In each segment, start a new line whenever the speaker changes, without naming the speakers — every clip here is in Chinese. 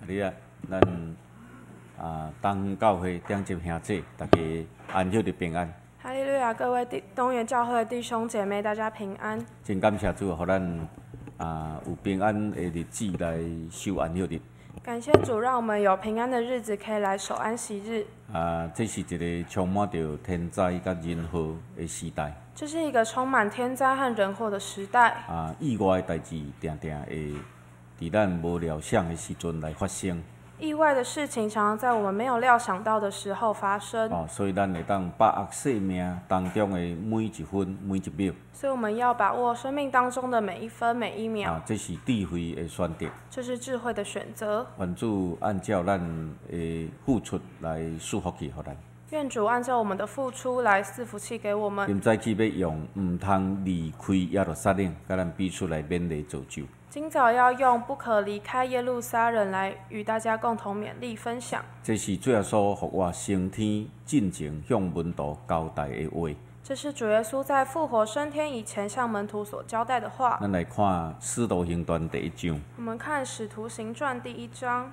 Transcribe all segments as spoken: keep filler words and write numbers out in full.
你啊，咱啊东教会顶级兄弟，大家安息日平安。
哈利路亚！各位弟东园教会的弟兄姐妹，大家平安。
真感谢主，互咱啊有平安的日子来守安息日。
感谢主，让我们有平安的日子可以来守安息日。
啊，这是一个充满着天灾甲人祸的时代。
这是一个充满天灾和人祸的时代。
啊，意外的代志定定会伫咱无料想的时阵来发生。
意外的事情常常在我们没有料想到的时候发生。
哦，所以咱会当把握生命当中的每一分每一秒。
所以我们要把握生命当中的每一分每一秒。
啊，这是智慧的选择。
这是智慧的选择。
愿主按照咱的付出来赐福气，互咱。
愿主按照我们的付出来赐福气给我们。
今早起要用毋通离开耶路撒冷，甲咱彼此来勉励造就。
今早要用不可离开耶路撒冷来与大家共同勉励分享。
这是主耶稣互我升天进前向门徒交代的话。
这是主耶稣在复活升天以前向门徒所交代的话。
咱来看《使徒行传》第一章。
我们看《使徒行传》第一章。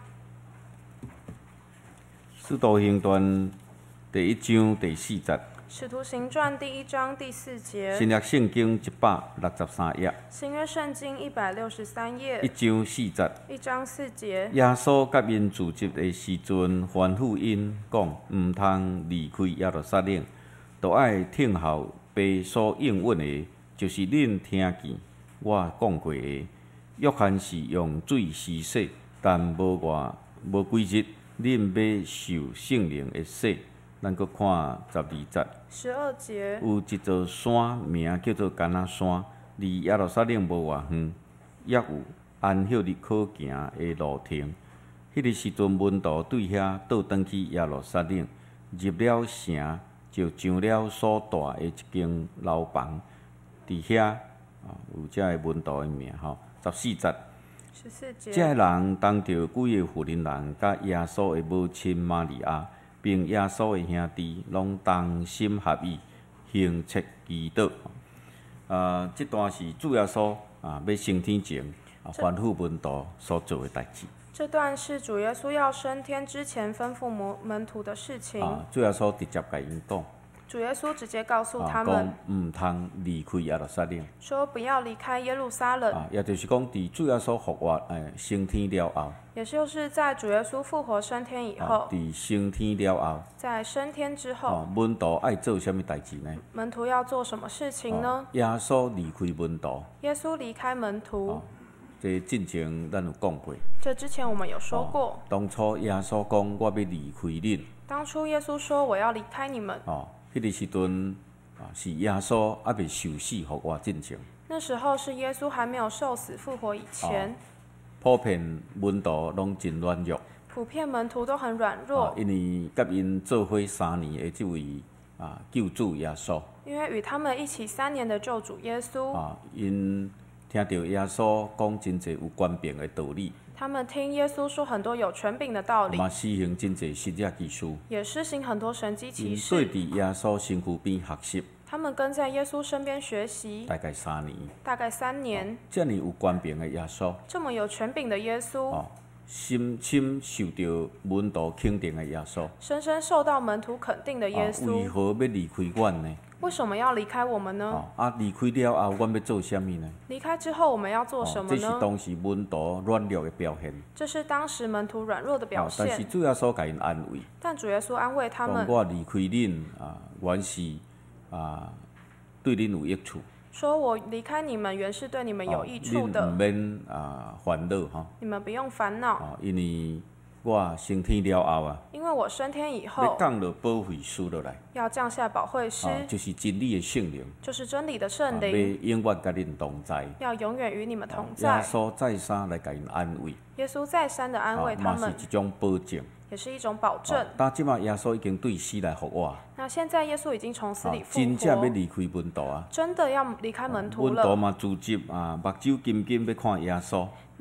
《使徒行传》第一章第四节。
《使徒行传》第一章第四节。
新约圣经一百六十三页。
新约圣经一百六十三页。
一章四节。
一章四节。
耶稣甲因自集的时阵，吩咐因讲：毋通离开耶路撒冷，都爱听候爸所应允的，就是恁听见我讲过的。约翰是用水施洗，但无偌无几日，恁要受圣灵的洗。咱搁看十二节。
十二节。
有一座山，名叫做橄榄山，离耶路撒冷无偌远，也有安息日可行的路程。迄个时阵，门徒对遐倒转去耶路撒冷，入了城，就上了所住的一间楼房，伫遐啊有遮个门徒的名吼。十四节。
十四节。
遮个人当着几个妇人人，甲耶稣的母亲玛利亚，并耶稣的兄弟，拢同心合意，行切祈祷。啊，这段是主耶稣啊要升天前啊吩咐门徒所做的代志。
这段是主耶稣要升天之前吩咐门门徒的事情。
啊，主耶稣直接甲因讲。
主耶稣直接告诉他
们，
们，
毋通离开耶路撒冷，
说不要离开耶路撒冷。
啊，也就是讲，伫主耶稣复活诶升天了后，
也就是在主耶稣复活升天以后，
伫、啊、升天了后，
在升天之后，
啊、门徒爱做什么代志呢？
门徒要做什么事情呢？
啊、耶稣离开门徒，
耶稣离开门徒。
啊、这进前咱有讲过。
这之前我们有说过。
啊、当初耶稣讲：“我要离开恁。”
当初耶稣说：“我要离开你们。”
哦。迄个时阵啊，是耶稣还未受死复活进前。
那时候是耶稣还没有受死复活以前。
哦、普遍门徒拢真软弱。
普遍门徒都很软弱。
哦、因为甲因做伙三年的这位啊救主耶稣。
因为与他们一起三年的救主耶稣。
啊，因听到耶稣讲真侪有权柄的道理。
他们听耶稣说很多有权柄的道理，
嘛施行真侪神迹奇事，
也施行很多神迹奇事。
对伫耶稣身躯边学习，
他们跟在耶稣身边学习，
大概三年。
大概三年。
这么有权柄的耶稣，
这么有权柄的耶稣，
哦，深深受到门徒肯定的耶稣，
深深受到门徒肯定的耶稣，
啊、为何要离开阮呢？
为什么要离开我们呢？
哦、啊，离开了后，阮要做什么呢？
离开之后，我们要做什么呢？
哦、这是当时门徒软弱的表现。
这是当时门徒软弱的表现。
哦、但是主耶稣甲因安慰。
但主耶稣安慰他们。
我离开恁啊，原是啊对恁有益处。
说我离开你们，原是对你们有益处的。
恁唔免啊烦恼哈。
你们不用烦恼。
哦，因为我升天了后啊，
因为我升天以后，
要降落保惠师落来，
要降下保惠师，
啊，就是真理的圣灵，
就是真理的圣灵，
要永远甲恁同在，
要永远与你们同在。
耶稣再三来甲因安慰，
耶稣再三的安慰他们，
嘛是一种保证，
也是一种保证。
但即马耶稣已经对死来复活，
那现在耶稣已经从死里复活，
真正要离开门徒啊，
真的要离开门徒了。
门徒嘛自集啊，目睭金金要看耶稣。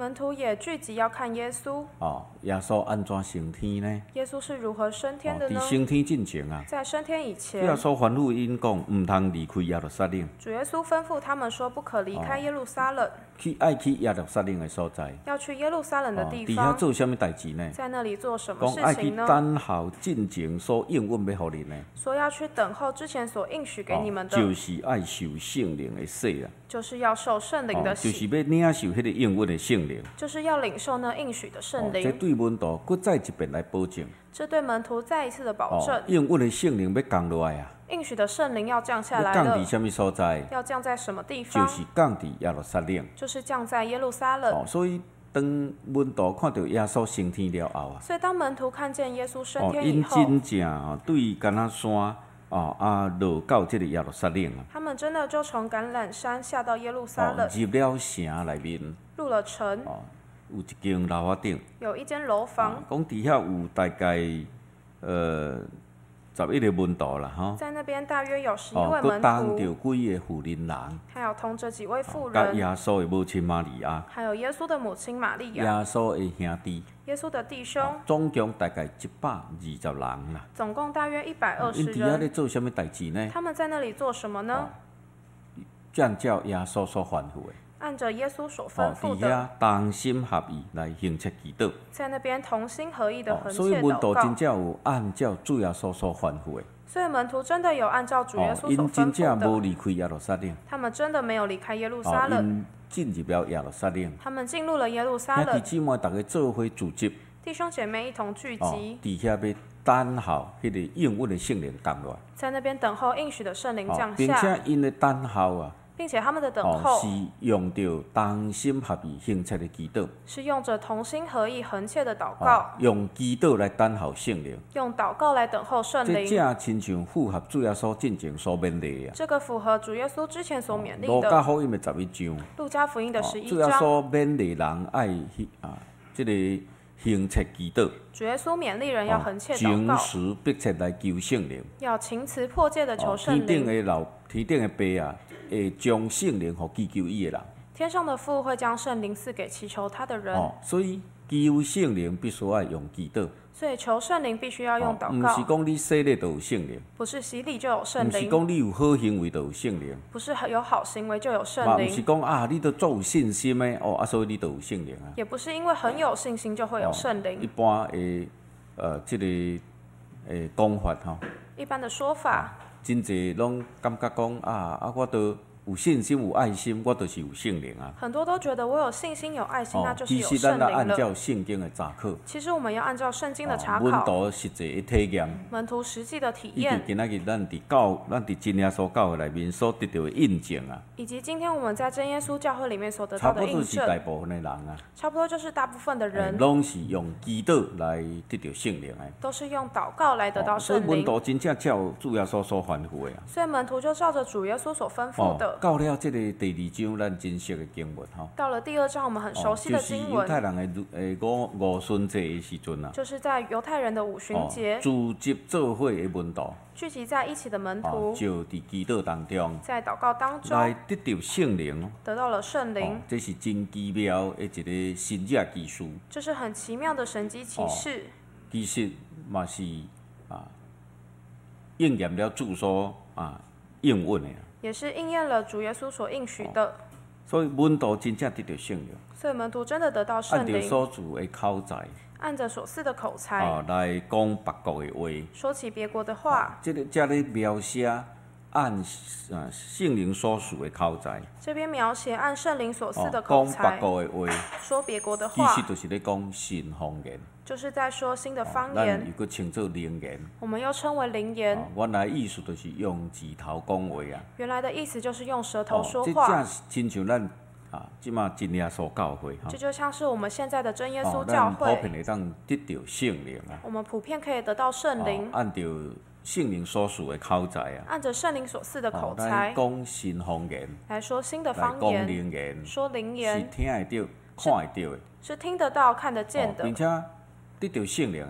门徒也聚集要看耶稣。
哦，耶稣安怎升天呢？
耶稣是如何升天的呢？
伫升天之前啊，
在升天以前，
耶稣吩咐因讲，毋通离开耶路撒冷。
主耶稣吩咐他们说，不可离开耶路撒冷，
去爱去耶路撒冷的所在。
要去耶路撒冷的地
伫遐
方，
做啥物代志呢？
在那里做什么
讲爱去
事情呢？
等候进前所应允要互你呢？
说要去等候之前所应许给你们的，
就是爱受圣灵的洗啊。
就是要受圣灵的
就是
洗，
要领受迄个应允的圣灵。
就是要领受那应许的圣灵。
这对门徒搁再一遍来保证。
这对门徒再一次的保证，
应允的圣灵要降落来啊！
应许的圣灵要降下来
要降
了。
伫什么所在？
要降在什么地
就
方？
是降伫耶路撒冷。
就是降在耶路撒冷。
哦，所以当门徒看到耶稣升天了后啊，
所以当门徒看见耶稣升
哦，
天以后，
因真正哦对橄榄山哦啊落到这个耶路撒冷啊，
他们真的就从橄榄山下到耶路撒冷，
哦入了城内面，
入了城，
哦有一间楼仔顶，
有一间楼房，
讲伫遐有大概呃十一个门徒啦吼。
在那边大约有十一
哦，佮
位门
当着
徒，
几个妇人人，
还有同着几位妇
甲
人，
耶稣的母亲玛利亚，
还有耶稣的母亲玛利
耶
亚，
稣的兄弟，
耶稣的弟兄，
总共大概一百二十人啦。
总共大约一百二十
因伫遐咧
人。
做什么代志呢？
他们在那里做什么呢？
按照耶稣所吩咐的，
按着耶稣所
哦
吩，咐的，
伫遐同心合意来行切祈祷。
在那边同心合意的
哦，
横
所以
切
门徒真
祷告。
正有按照主耶稣所吩咐的，
所以门徒真的有按照主耶
哦，
稣所
因真
吩咐的，
正无离开耶路撒冷，
他们真的没有离开耶路
哦
撒，冷，
因进入了耶路撒冷。
他们进入了耶路撒
兄弟
冷。
姊妹大家做伙组织，
弟兄姐妹一同聚
哦，
集，
伫遐要等候迄个应允的圣灵降落来。
在那边等候应许的圣灵
哦
降，
并且
下，
因的等候啊，
并且他们的等
哦，
候
是用着同心合意行切的祈祷，
是用着同心合意横切的祷
哦
告，，
用祈祷来等候圣灵。
用祷告来等候圣
这
灵。
正亲像符合主耶稣进前所勉励的啊。
这个符合主耶稣之前所勉励
路加
的。
福音的十一章，
路加福音的
哦
十一章，
主耶稣勉励人爱啊，这个行切祈祷，
主耶稣勉励人要
哦
横切祷
情
告，
时迫切来求圣灵。
要情辞迫切的求
哦，
圣
天顶
灵。
的老天顶的爸啊，会将圣灵互祈求伊的人。
天上的父会将圣灵赐给祈求他的人，
哦，所以求圣灵必须要用祈祷。
所以求圣灵必须要用
哦，
祷
毋是
告，
讲你洗礼就有圣灵，
不是洗礼就有圣
毋是
灵，
讲你有好行为就有圣灵，
不是有好行为就有
嘛
圣
毋是
灵，
讲啊，你都足有信心的哦，啊，所以你就有圣灵啊。
也不是因为很有信心就会有圣
一
灵。
般的呃，即、个诶讲法吼，
一般的说法，
真侪拢感觉讲啊啊，我都有信心有爱心，我就是有圣灵啊。
很多都觉得我有信心有爱心，那就是
其
有
实咱要按
圣灵了。
照圣经的查考，
其实我们要按照圣经的查
门
考，
徒实际的体验，
门徒实际的体
以及
验，
今仔日咱伫教，咱伫真耶稣教会内面所得到的印证啊，
以及今天我们在真耶稣教会里面所得
差
到的印
不多是大
证，
部分的人啊，
差不多就是大部分的
诶
人
拢是用祈祷来得到圣灵的。
都是用祷告来得到
哦所以
圣灵，
门徒真正照主耶稣所吩咐的啊。
所以门徒就照着主耶稣所吩咐
哦，
的。
到了这个第二章，咱真熟的经文吼。
到了第二章，我们很熟悉的
就是
经文，
犹太人的诶五五旬节的时阵啊，
就是在犹太人的五旬节，
组织做伙的门徒，
聚集在一起的门
哦
徒，
就伫祈祷当中
在祷告当中
来得到圣灵，
得到了圣
哦
灵，，
这是真奇妙的一个神迹技术，
这是很奇妙的神迹奇事，
其实嘛是啊应验了主所啊应允的啊，
也是应验了主耶稣所应许的。
所以门徒真正得到圣灵，
所以门徒真的得到
按照
圣灵，
所主的口才
按着所赐的口才，
啊来讲别国的话。
说起别国的话。
这个这咧描写按啊圣灵所属的口才，
这边描写按圣灵所赐的
哦，讲
口才
别，国的话，
说别国的话
其实，就是咧讲神方言。
就是在说新的方
咱
言，
又搁称作灵言。
我们又称为灵言。
哦原来意思就是用字头讲话啊。
原来的意思就是用舌头
哦，这
说话，
正是亲像咱啊，即马真耶稣教会哈
这。就像是我们现在的真耶稣
哦，
教
咱普
会，
遍会当得到圣灵啊。
我们普遍可以得到圣灵
哦，，按照圣灵所属的口才啊，
按着圣灵所赐的
哦
口
来
才
讲神方言，
来说新的
来讲
方言，
灵言，
说灵
是
言，
听会到、看会到的。
是听得到、看得见的
哦并，且得到圣灵的人，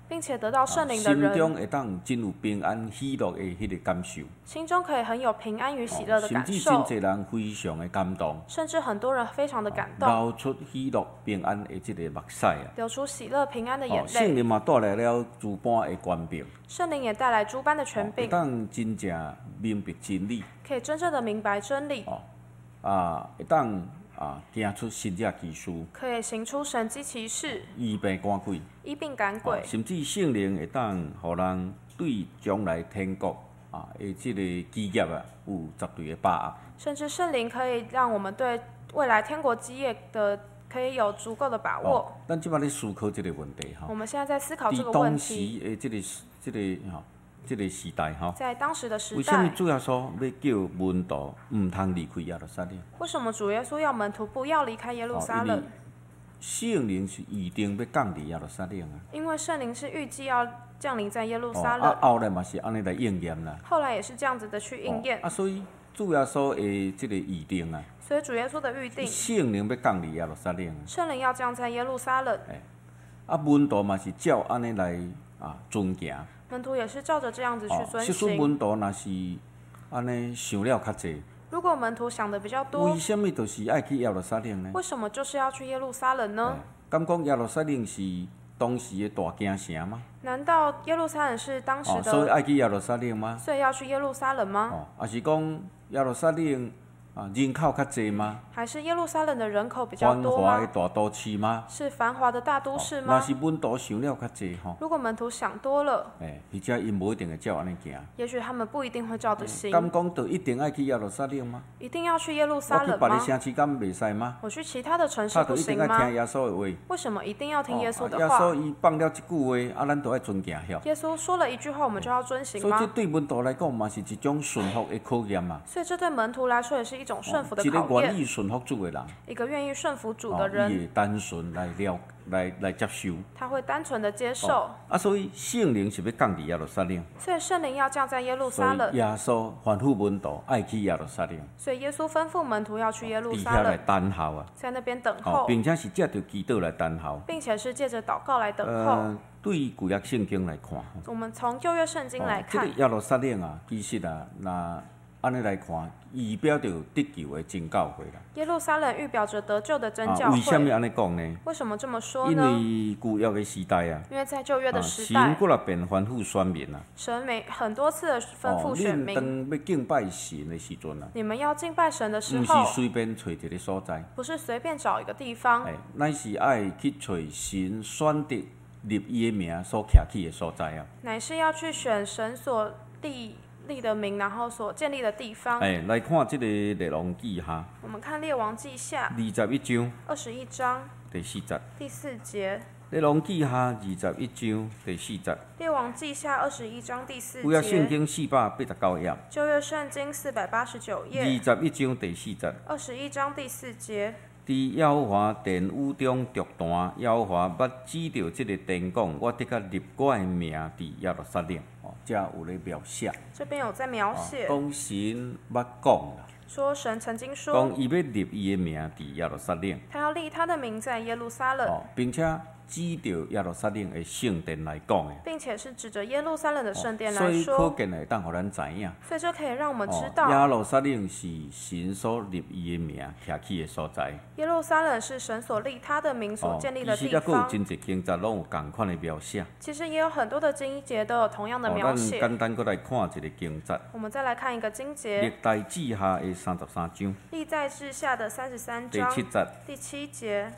并且得到圣灵的
心
人，
中会当真有平安喜乐的迄个感受，
心中可以很有平安与喜乐的
甚
感受，
至真侪人非常的感动，
甚至很多人非常的感动，
流出喜乐平安的即个目屎啊！
流出喜乐平安的眼
圣
泪。
灵嘛带来了诸般的权柄，
圣灵也带来诸般的权
会
柄，
当真正明白真理，
可以真正的明白真理，
啊，会当啊行出神迹奇事，
可以行出神迹奇事，
医病赶鬼，
医病赶
哦
鬼，
甚至圣灵会当互人对将来天国啊的即个基业啊有绝对的把握。
甚至圣灵可以让我们对未来天国基业的可以有足够的把握。
哦，咱即摆咧思考即个问题吼，
我们现在在思考这个
伫当时
问题，
的即、个即、个吼，即、个时代吼，
在当时的时
为什么
代，
主耶稣要叫门徒毋通离开耶路撒冷？
为什么主耶稣要门徒不要离开耶路撒冷？
圣灵是预定要降伫耶路撒冷啊，
因为圣灵是预计要降临在耶路
哦，
撒冷，
啊后来嘛是安尼来应验啦，
后来也是这样子的去应验
哦，啊，所以主耶稣的即个预定啊，
所以主耶稣的预定，
圣灵要降伫耶路撒冷啊，
圣灵要降在耶路撒冷，
啊门徒嘛是照安尼来啊遵行。
门徒也是照着这样子去
哦，
遵
即使
行。
门徒若是安尼想了较济，
如果门徒想的比较多
为，什么就是爱去耶路撒冷呢？
为什么就是要去耶路撒冷呢？
敢讲耶路撒冷是当时的大京城吗？
难道耶路撒冷是当时
哦，所以
的，
爱去耶路撒冷吗？
所以要去耶路撒冷吗？
哦，还是讲耶路撒冷啊人口较济吗？
还是耶路撒冷的人口比较
繁
多吗？
华的大都市吗？
是繁华的大都市
若
吗？
是门徒想了较济吼，
如果门徒想多了，
诶，而且因无一定会照安尼行。
也许他们不一定会照着行。
敢讲就一定爱去耶路撒冷吗？
一定要去耶路撒
我去别的
冷吗？
城市敢袂使吗？
我去其他的城市
他
不行
就一定爱听
吗？
耶稣的话。
为什么一定要听耶稣
哦啊
的话？
耶稣伊放了一句话，啊，咱都爱遵行晓。
耶稣说了一句话，我们就要遵行
所以这
吗？
对门徒来讲嘛是一种顺服的考验嘛。
所以这对门徒来说也是一种顺服的
一个
考验。
愿意顺服主的人，
一个愿意顺服主的
哦，伊
人，
会单纯来了来来接受。
他会单纯的接受。
哦啊，所以圣灵是要降伫耶路撒冷，
所以圣灵要降在耶路
所
撒冷
以，耶稣吩咐门徒爱去耶路撒冷，
所以耶稣吩咐门徒要去耶路
伫遐来
撒冷，
等候啊。
在那边等
哦
候，，
并且是借着祈祷来等候。
并且是借着祷告来等候。
呃，对旧约圣经来看，
我们从旧约圣经来看
哦，这个耶路撒冷啊，其实啊，那安尼来看，预表着得救的真教会啦。
耶路撒冷预表着得救的真教
啊，为什么
会。
安尼讲呢？
为什么这么说
因
呢？
为旧约的时代啊，
因为在旧约的
啊，
时代
神，过来便吩咐选民啊，
神每很多次的吩咐选
恁
民，
当要敬拜神的时阵啊，
你们要敬拜神的时
毋
候
是，随便找一个所在，
不是随便找一个地方，
哎，乃是爱去找神选择立伊的名所徛起的所在啊。
乃是要去选神所立立的名，然后所建立的地方。
哎，来看这个列王记哈，
我们看列王记下
二十一章
二十一章
第四节。
第四节。
列王记下二十一章第四节。
列王记下二十一章第四
旧约圣
节。
经四百八十九页，
旧约圣经四百八十九
二
页
十一章第四节。
二十一章第四节。
伫耶和华殿宇中独弹，耶和华捌指着即个殿讲：我得甲立我的名伫耶路撒冷。哦，这有咧描写，
这边有在描
哦，
写，
讲神捌讲啦，
说神曾经说
讲伊要立伊的名伫耶路撒冷。
他要立他的名在耶路撒冷，
哦，并且指着耶路撒冷的圣殿来讲的。
并且是指着耶路撒冷的圣殿
所以
来说，
可见会当互咱知影。
所以这可以让我们知
哦，耶
道，
路撒冷是神所立伊的名徛起的所在。
耶路撒冷是神所立他的名所建立的地
其实还有
方。
真侪经节拢有共款的描写。
其实也有很多的经节都有同样的
哦，咱
描写。
简单搁来看一个经节，
我们再来看一个经
历
节，
代志下的三十三章
历在志下的三十三章
第七节，
第七节，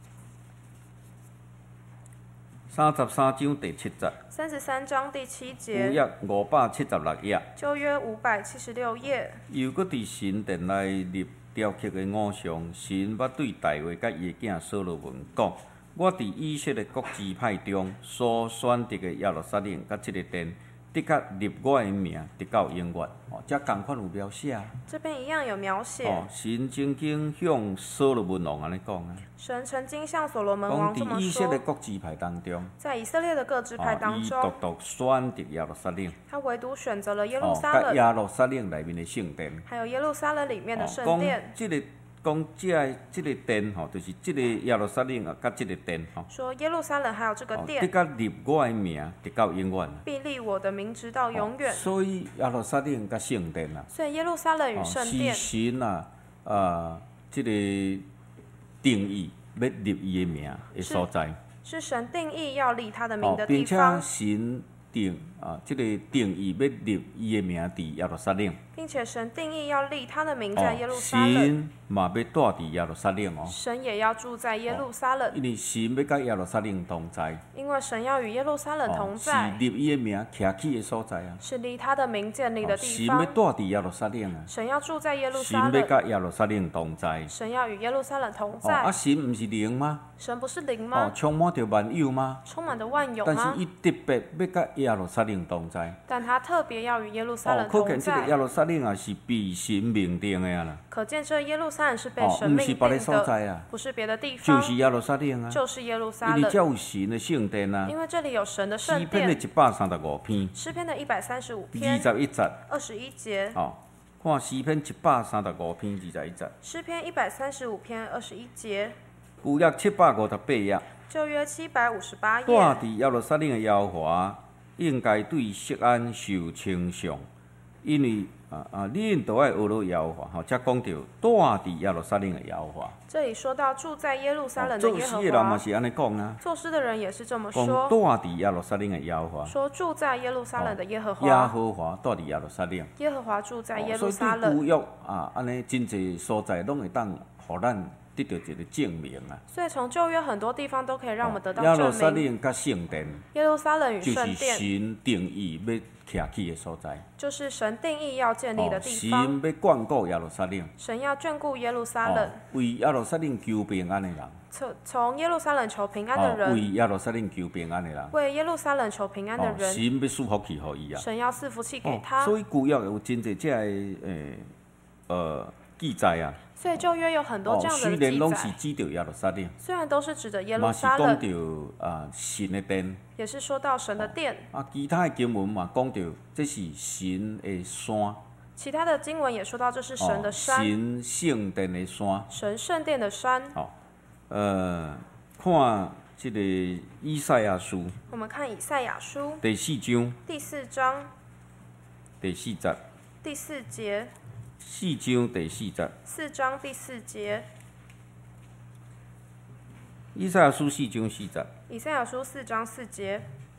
三十三章第七节，
三十三章第七
旧
节，
约五百七十六页，
旧约五百七十六页。
又搁伫神殿内立雕刻的偶像，神捌对大卫甲伊的囝所罗门讲：我伫以色列各支派中所选择的耶路撒冷甲即个殿，的确立我的名，直到永远。哦，这共款有描写啊。
这边一样有描写，
哦，神曾经向所罗门王安尼讲啊，
神曾经向所罗门
讲
王这么
伫以色列
说，
各支派当中。
在以色列的各支派当
哦，伊独
中，
独选择耶路撒冷，
他唯独选择了耶路
哦，
撒冷，
甲耶路撒冷内面的圣殿。
还有耶路撒冷里面的
哦，讲
圣殿。
即个讲即个即个殿吼，就是即个耶路撒冷啊，甲即个殿吼。
说耶路撒冷还有这个
哦，
殿，
得甲立我的名，直到永远。
必立我的名直到永远。
所以耶路撒冷甲圣殿啊，
所以耶路撒冷与
哦，是
圣殿
神啊，啊，即个定义要立伊的名的所在。
是神定义要立他的名
哦，
的地
并且
方，
神定啊，即个定义要立伊的名伫耶路撒冷。
并且神定义要立他的名在耶
哦，
路撒冷，
神嘛要住伫耶路撒冷哦，
神也要住在耶路撒冷，
因为神要甲耶路撒冷同在。
因为神要与耶路撒冷同
哦，是
在，
立伊的名徛起的所在啊。
是立他的名建立的
哦，
地
神要
方。
住伫耶路撒冷啊，
神要住在耶路
神
撒冷，
要甲耶路撒冷同在。
神要与耶路撒冷同
哦，啊，
在。
神毋是灵吗？
神不是灵
哦，
吗？
充满着万有吗？
充满着万有吗？
但是伊特别要甲耶路撒冷同在。
但他特别要与耶路撒
哦，
冷同
可见这个耶
在。
路撒冷也是被神命定的啊啦。
可见这耶路撒冷是被
哦，毋
神命定
是别个所
的，
在啊，
不是别的地方，
就是耶路撒冷啊。
就是耶路撒
因为
冷。
才有神的圣殿啊。
因为这里有神的
诗
圣
篇的
殿。
一百三十五篇，
诗篇的一百三十五
二
篇
十一节。
二十一节。
哦，看诗篇一百三十五篇二十一节。
诗篇一百三十五篇二十一节。
旧约七百五十八页，
旧约七百五十八
住
页。
伫耶路撒冷的耶和华，应该对锡安受称颂，因为啊啊，恁都爱学了耶和华，吼，才讲到住伫耶路撒冷的耶和华。
这里说到住在耶路撒冷的
作
耶和
诗的人嘛
华，
是安尼讲啊，
作诗的人也是这么
讲
说，
住伫耶路撒冷的耶和华，
说住在耶路撒冷的耶和
耶
华，
和华住伫耶路撒冷。
耶和华住在耶
哦所以
路撒冷。
对旧约啊，安尼真侪所在拢会当互咱得到一个证明啊。
所以从旧约很多地方都可以让我们得到
耶路撒
证明。
冷甲圣殿
耶路撒冷与
就是
圣殿
神定义要徛起的所在。
就是神定义要建立的
哦，
地方，
神要眷顾耶路撒冷，
神要眷顾耶路撒冷
哦，，为耶路撒冷求平安的人，
从从耶路撒冷求平安的
哦，为
人，
耶路撒冷求平安的人，
为耶路撒冷求平安的
哦，
人，
神要赐福气互伊啊。
神要赐福气给
哦，
他。
所以旧约有真侪这诶诶呃记载啊。
所以旧约有很多
哦，
这样
虽
的记
然拢是
载，
指着耶路撒冷，
虽然都是指着耶路
嘛是讲
撒冷，
着啊神的殿。
也是说到神的殿。
啊，其他的经文嘛讲到这是神的山，
其他的经文也说到这是神的山，
哦、神圣殿的山。
神圣殿的山。
哦，呃，看这个以赛亚书
我们看以赛亚书
第四章
第四章
第四节，
第四节，
四章第四节，
四章第四节，
以赛亚书四章四节，
以赛亚书四章四节，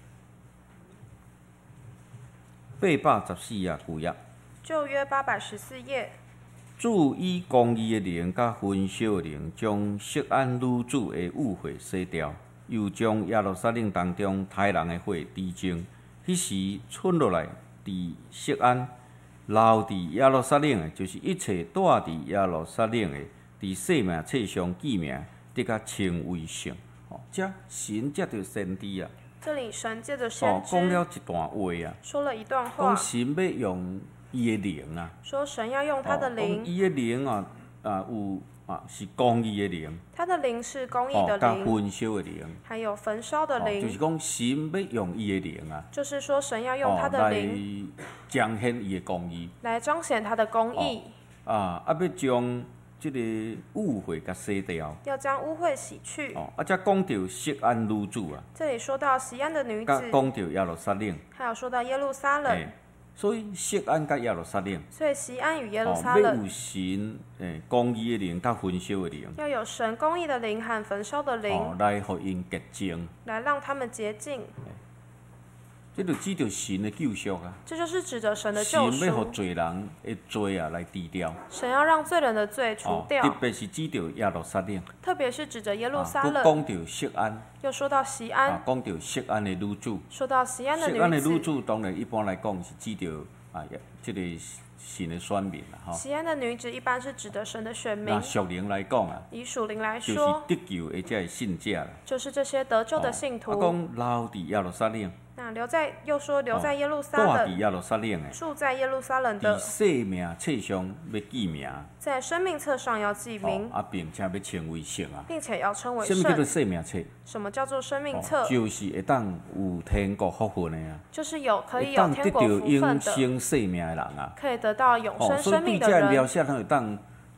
八百十四页旧约。
旧约八百十四页。
主以公义的灵甲焚烧的灵，将锡安女子的污秽洗掉，又将耶路撒冷当中杀人的火滴净。迄时剩落来伫锡安，留伫耶路撒冷的，就是一切住伫耶路撒冷的，伫生命册上记名，得甲称为圣。哦，这神接着先知啊，
这里神借着
哦
先，知
讲了一段话啊，
说了一段话
讲，神要用伊的灵啊。
说神要用他的
哦讲
灵，
伊的灵啊，啊有啊是公义的灵，
他的灵是公义
哦，
的灵，
甲焚烧的灵，
还有焚烧的
哦，就是
灵，
讲神要用伊的灵啊，
就是说神要用他
哦，
的灵
来彰显伊的公义
来彰显他的公义，
啊，啊要将即个污秽甲洗掉，
要将污秽洗去。
哦，啊则讲到锡安女子啊，
这里说到西安的女
甲
子，
讲到耶路撒冷，
还有说到耶路撒冷，
诶，所以锡安甲耶路撒冷，
所以西安与耶路
哦，
撒冷
要有神诶公义的灵甲焚烧的灵，
要有神公义的灵和焚烧的灵，
哦，来互因洁净。
来让他们洁净。
这就指着神的救赎啊！
这就是指着神的
神
救赎，
要互罪人的罪啊来治掉，
神要让罪人的罪除
哦，
掉，
特别是指着耶路撒冷，
特别是指着耶路
啊，
撒冷，
佮讲到锡安，
又说到西
啊
安，，
讲到锡安的女子，
说到西安的
锡安的
女子，
女子当然一般来讲是指着啊，这个神的选民啦，吼。
西安的女子一般是指的神的选民
那，属灵来讲啊，
以属灵来
就是
说，
得救的这些信者啦。
就是这些得救的信
啊，
徒。
讲留伫耶路撒冷，
那留在又说留在耶路撒
住伫
冷，
耶路撒冷的，
住在耶路撒冷
伫
的，
生命册上要记名，
在生命册上要记名
哦，，啊，并且要称为圣啊。
并且要称为
什么叫做
圣。
生命册？
什么叫做生命
哦
册？
就是会当有天国福分的啊，
就是有可以
会
有
当得到
天国福分
永
的，
生生命的人啊。
可以得到永
哦，
生
所以
生命的
对这描
人，
写，咱会当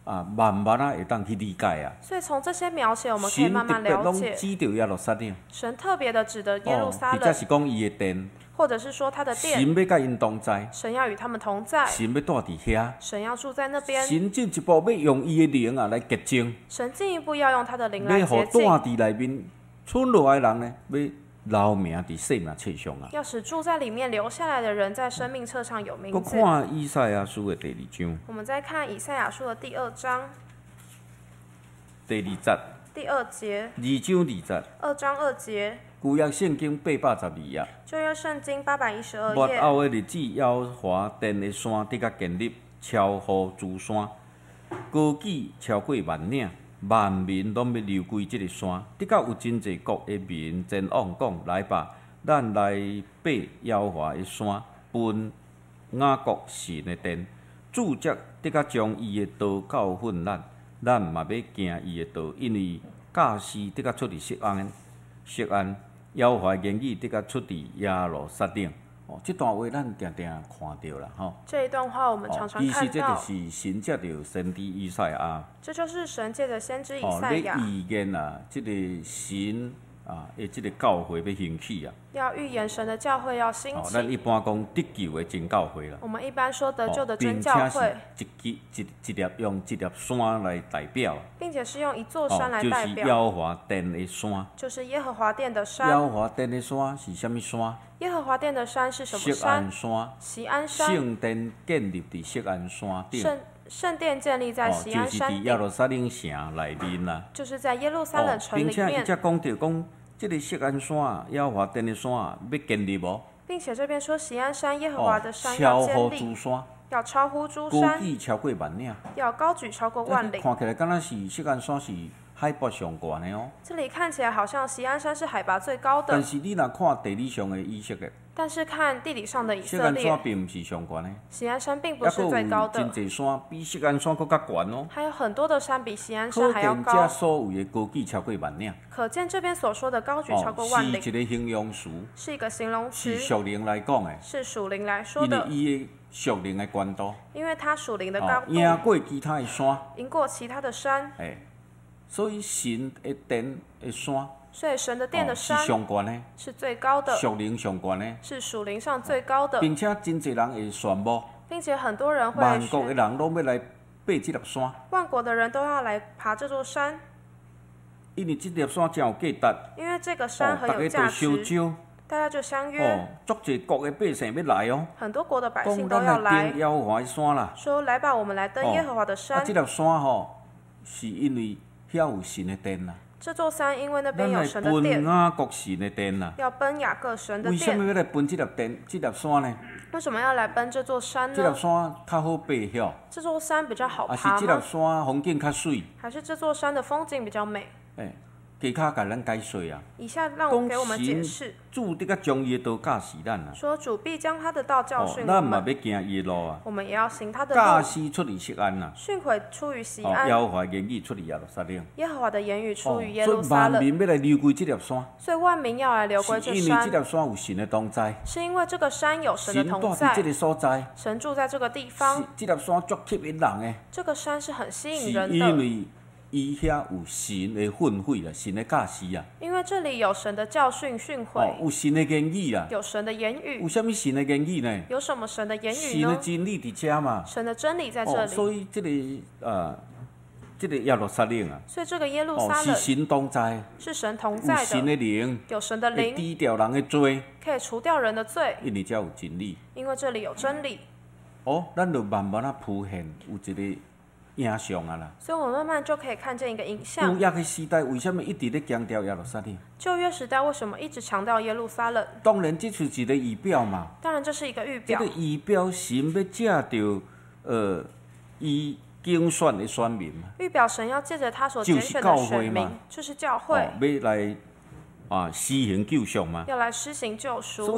啊慢慢啊会当去理解啊。
所以从这些描写，我们可以
神
慢慢
特别拢
了解，
指着耶路撒冷，
神特别的指的耶路撒
或者
冷，
是讲伊的殿，
或者是说他的殿，
神要甲因同在，
神要与他们同在，
神要住伫遐，
神要住在那边，
神进一步要用伊的灵啊来洁净，
神进一步要用他的灵来
要互
洁净，
住伫内面存落来的人呢，要留名伫生命册上啊。
要使住在里面留下来的人在生命册上有名
搁
字。
看以赛亚书的第二章，
我们再看以赛亚书的第二章
第二节，
第二节，
二章二节，
二章二节，
旧约圣经八百十二页。
旧约圣经八百一十二
末
页。
后的日子，耶和华殿的山得甲建立，超乎诸山，高举超过万岭，万民拢要流归即个山。得到有真济国的民前往讲，来吧，咱来爬耶和华的山，奔雅各神的殿。主则得甲将伊的道教训咱，咱嘛要行伊的道，因为教师得甲出伫锡安，锡安。耶和华的言语得甲出伫耶路撒冷。哦，这段话咱定定看到了吼。
这一段话我们常常
其实
看到，
这就是神借着先知以赛亚，
这就是神借着先知以
哦，
赛亚
咧预言啊，这个神啊，的这个教会要兴起啊。
要预言神的教会要兴
哦，咱一
起。
般讲得救的真教会啦。
我们一般说得救的真
并
教会，
且是一基一一粒用一粒山来代表，
并且是用一座
哦
山，来
就是耶
代表，
和华殿的山。
就是耶和华殿的
耶
山。
和华殿的山是啥物山？
耶和华殿的山是什么
锡
山
安？山。
锡安山。
圣殿建立伫锡安山顶。
圣圣殿建立在
哦，
锡
就是
安山顶，
伫耶路撒冷城内面啦。
哦
就是在耶路撒冷城里
并且伊
面，
才讲到讲，即个锡安山啊，耶和华殿的山啊，要建立无？
并且这边说锡安山耶和华的山
超
要
乎
建立，
诸山，
要超乎诸
高
山，
举超过万岭。
要高举超过万里。
看起来敢若是锡安山是海拔上悬的哦。
这里看起来好像锡安山是海拔最高的，
但是你若看地理上的以色列，
但是看地理上的以
锡安山
色列，
并毋是上悬的，
锡安山并不
还
是最高
有真
的，
济山比锡安山佫较悬哦。
还有很多的山比锡安
可
山还要
见这
高。
所有的高举超过万岭，
可见这边所说的高举超过万里，
是一个形容词，
是一个形容词
是，属灵来讲的。
是属灵来说
因为
的，
伊的属灵的高度，
因为它属灵的高
哦，
度
赢过其他的山，
赢过其他的山，
哎，所以神的殿的山，
所以神的殿的
哦是
山
上悬的，
是最高的，
属灵上悬的，
是属灵上最高的，
并且真侪人会宣布，
并且很多人会
万国的
宣，
人拢要来爬即粒山，
万国的人都要来爬这座山，
因为即粒山真有价值，
因为这个山
哦，
很
大家
有价
都烧
值，
酒，
大家就相约，
哦，足侪国的百姓要来哦，
很多国的百姓
讲
都要
咱来
来
登，耶和华的山啦，
说来吧，我们来登耶和华的
啊，
山
即。粒山吼，是因为遐有神的殿啦，
这座山因为那边有
咱来奔
神的殿，
雅各神的殿啦。
要奔雅各神的
为什么
殿。
要来奔即粒殿、即粒山呢？
为什么要来奔这座山
即粒
呢？
山较好爬晓，
这座山比较好
还是
爬吗？
即粒山风景较水？
还是这座山的风景比较美？
诶，加较甲咱解说啊。
以下让我
讲
给我们解
神
释，
主得甲将伊的道教示咱啊。
说主必将他的道教
哦
训，我
咱嘛
们，
要行伊的路啊。
我们也要行他的
教
路。
师出于锡安呐，
训诲出于西
哦，耶
安，
和华言语出于耶路撒冷。
耶和华的言语出
哦
于耶
所以
路撒冷，
万民要来流归即粒山，
所以万民要来流归这
是因为即
山，
粒山有神的同在，
是因为这个山有神的
神
同在
住伫即，个所在，
神住在这个地
是
方，
即粒山足吸引人的，
这个山是很吸
是
引人的，
因为伊遐有神的训诲啦，神的教示啊。
因为这里有神的教训训
哦，
诲，
有神的言语啦。
有神的言语
有，啥物神的言语呢？
有什么神的言语
神的
呢？
真理伫遮嘛。
神的真理在这
哦，
里，
所以即、个呃，即、个耶路撒冷啊，
所以这个耶路
哦，
撒冷
是神同在，
是神同
有
在
神
的，
的灵，
有神的
会
灵
抵掉人的罪，
可以除掉人的罪，
因为遮有真理。
因为这里有真理，
哦，咱就慢慢啊浮现有一个影像啊啦。
所以我们慢慢就可以看见一个影
旧
像。
约的时代为什么一直咧强调耶路撒冷？
旧约时代为什么一直强调耶路撒冷？
当然，这就是一个仪表嘛。
当然这是一个预表
这个，仪表神要借着呃伊竞选的选民嘛。
预表神要借着他所拣选的
就是教会
选民
嘛，
就是教
哦，
会，
要来啊施行救赎嘛。
要来施行救赎。
所以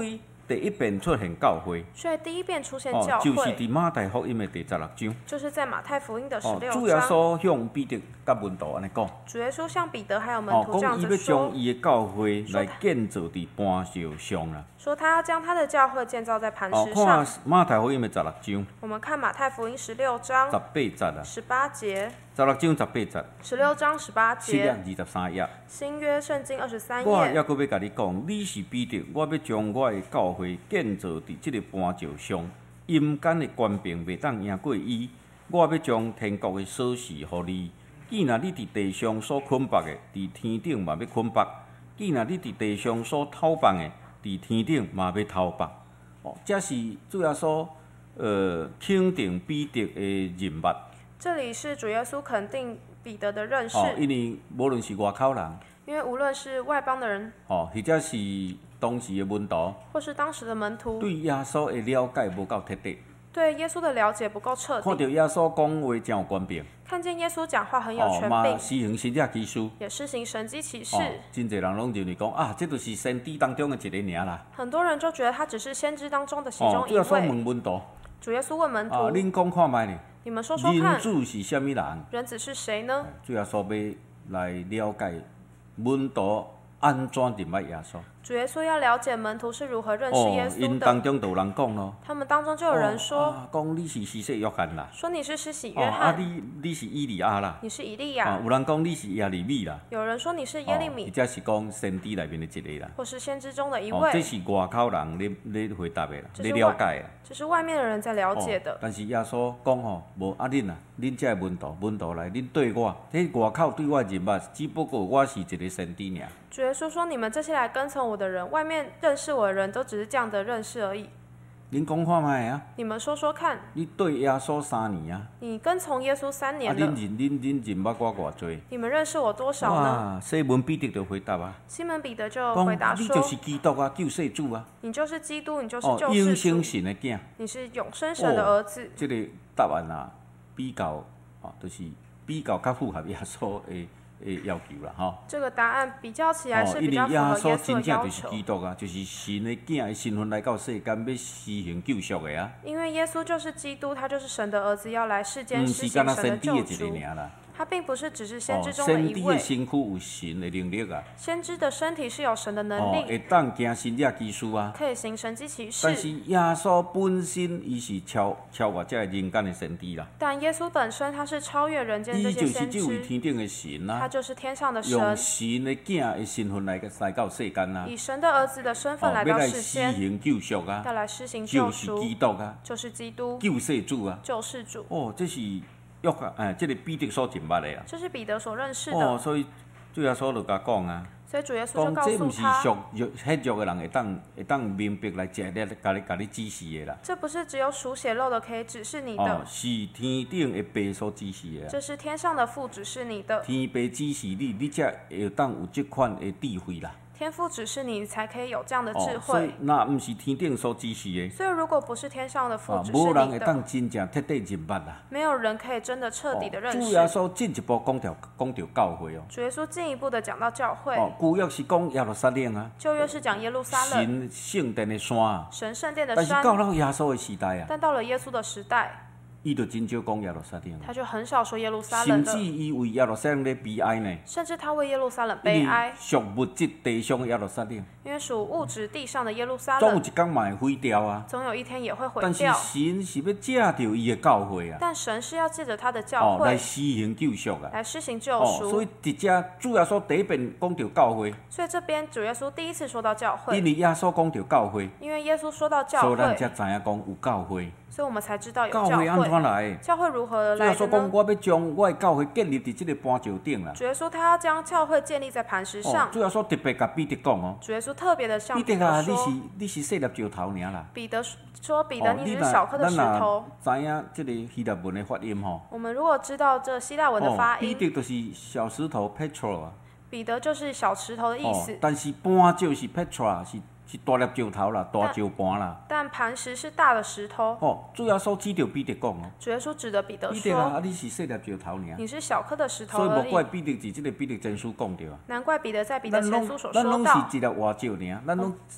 第一遍出现教会，
所以第一遍出现
哦，
教会，
就是伫马太福音的第十六章。
就是在马太福音的十
哦，
六
主耶
章。
稣向彼得甲门徒安尼讲，
主耶稣向彼得还有门
哦，
徒这样
讲伊要
子说
将，伊的教会来建造伫磐石上啦。
说他要将他的教会建造在磐
哦，
石上
看。马太福音的十六章
我们看马太福音十六
十
章
八节啊，
十八节，
十六章十八节，
十六章十八
四页
节，
二十三页。
新约圣经二十三
我
页。
还阁要甲你讲，你是彼得，我要将我的教会建造伫即个磐石上，阴间的官兵袂当赢过伊。我要将天国的锁匙互你。既然你伫地上所捆绑的，伫天顶嘛要捆绑；既然你伫地上所偷放的，伫天顶嘛要偷放。哦，这是主要说，呃，肯定彼得的人物。
这里是主耶稣肯定彼得的认识，
哦，因为无论是外口人，
因为无论是外邦的人，
哦，或者是当时的门徒，
或是当时的门徒，
对耶稣的了解无够彻底。
对耶稣的了解不够彻底，
看到耶稣讲话真有权柄，
看见耶稣讲话很有
哦，嘛
权柄，
施行神迹奇事，
也施行神迹奇事。
哦，真侪人拢认为讲啊，这就是先知当中的一个尔啦。
很多人就觉得他只是先知当中的其
哦，
中一
主要说问
位。
门徒，
主耶稣问门徒
啊，：“恁讲看觅呢？
你们说说
人
看，
子是虾米人？”
人子是谁呢？
主要说要来了解门徒安怎认捌耶稣。
主耶稣要了解门徒是如何认识耶
哦，
稣
因当
的。
中就有人讲咯，
他们当中就有人说：“
哦啊讲你是施洗约翰啦，
说你是施洗
哦，啊
约翰，
你你是以利亚啦，
你是以利
啊，
亚，
有人讲你是耶利米啦，
有人说你是耶利
哦，或
米，
者是讲先知内面的一个啦。
或是先知中的一
哦，这
位。
是外口人咧咧回答的啦，
这是
咧了解的。
这是外面的人在了解
哦
的。
但是耶稣讲吼，无啊恁啊，恁这门徒门徒来，恁对我，迄外口对我认捌，只不过我是一个先知尔。
主耶稣说：“你们这些来跟从我的人，外面认识我的人都只是这样的认识而已。
恁讲看卖啊，
你们说说看，
你对耶稣三年啊，
你跟从耶稣三
啊
年了，
恁认恁恁认捌我偌济？
你们认识我多少呢
哇，西门彼得就回答啊，？”
西门彼得就回答说
讲你就是基督啊，救世主啊，：“
你就是基督，你就是
哦，
救
永
世主，
生神的囝。
你是永生神的儿子。
这个答案啊，比较哦，就是比较较符合耶稣的的要求啦，吼。
这个答案比较起来
哦，因为
是比较符
耶稣
合耶稣的
真正就是
要求，
基督啊，就是神的囝的身份来到世间，要施行救赎的啊，
因为耶稣就是基督，他就是神的儿子，要来世间
毋是
施行
干那
神的救
先知的一个
赎。
尔啦。
他并不是只是先
哦，
知中的
先知的
一位，
身躯有神的能力啊，
先知的身体是有神的能
哦，
力，
会当行神迹奇事啊。
可以行神迹奇
但是
事。
耶稣本身伊是超超越这个人间的先知啦，
但耶稣本身他是超越人间这
伊就是
些先
这位
知，
天顶的神啊，
他就是天上的
用
神，
神的囝的身份来来到世间啊，
以神的儿子的身份
哦，
来到
要来施
世间，
行救赎啊，
要来施行
就是
救赎，
基督啊，
就是基督
救世主啊。
救世主。
哦，这是约翰，哎，这个彼得所认捌的啊。
这是彼得所认识
哦，
的，
所以主耶稣就甲讲啊，
所以主耶稣就告
讲这毋是
诉他，
属肉迄肉的人会当会当明白来食咧，甲你甲你指示的啦。
这不是只有属血肉的可以指示你
哦，
的，
是天顶的爸所指示的啊。
这是天上的父指示你的，
天爸指示你，你才会当有即款的智慧啦。
天父指示你，才可以有这样的智
哦，所以
慧。
那毋是天顶所指示的，
所以如果不是天上的父
啊，
指
无人会
示你的，
当真正彻底认捌啦。
没有人可以真的彻底的认
主耶
识。
稣进一步讲到讲到教会哦，
主耶稣进一步的讲到教会，
哦，旧约是讲耶路撒冷啊，
旧约是讲耶路撒冷，
神圣殿的山啊，
神圣殿的
但是
山，
到了耶稣的时代啊，
但到了耶稣的时代，
伊就真少讲耶路撒冷啊。
他就很少说耶路撒冷
甚至
的，
伊为耶路撒冷咧悲哀呢，
甚至他为耶路撒冷
因为
悲哀，
属物质地上的耶路撒冷，
因为属物质地上的耶路撒
总有
冷，
一天嘛会毁掉啊。
总有一天也会毁
但是
掉。
神是要借着伊的教会啊，
但神是要借着他的教
哦，来
会
施行救赎啊。
来施行救
哦，
赎，
所以伫遮主耶稣第一遍讲到教会，
所以这边主耶稣第一次说到教会，
因为耶稣讲到教会，
因为耶稣说到教
所以咱
会，
才知影讲有教会。
所以我们才知道有
教会安
教会。
怎来的？
教会如何而
主耶稣讲，
来的呢？
我要将我的教会建立伫即个磐石顶啦。
主耶稣他要将教会建立在磐石
哦，
上。
主耶稣特别甲彼得讲哦，
主耶稣特别的向彼
彼得啊，你是
得说，
你是细粒石头尔啦。
彼得说：“彼得，
哦，
你只
若
是小颗的石
咱
头。
若知影即个希腊文的发音吼，”
我们如果知道这希腊文的发
哦，彼
音，
得就是小石头 Petra 啊。
彼得就是小石头的意
哦
思，，
但是磐石是 Petra，是是大粒石头啦，大石盘啦。
但磐石是大的石头。
哦，主要所指着彼得讲哦，
主耶稣指着彼得
彼得啊，
说
啊你是细粒石头尔，：“
你是小颗的石头
所以
而已。
无怪彼得是即个彼得真书讲着啊。”
难怪彼得在彼得
咱拢
前书所
咱拢
说到，
是一粒活石尔，咱拢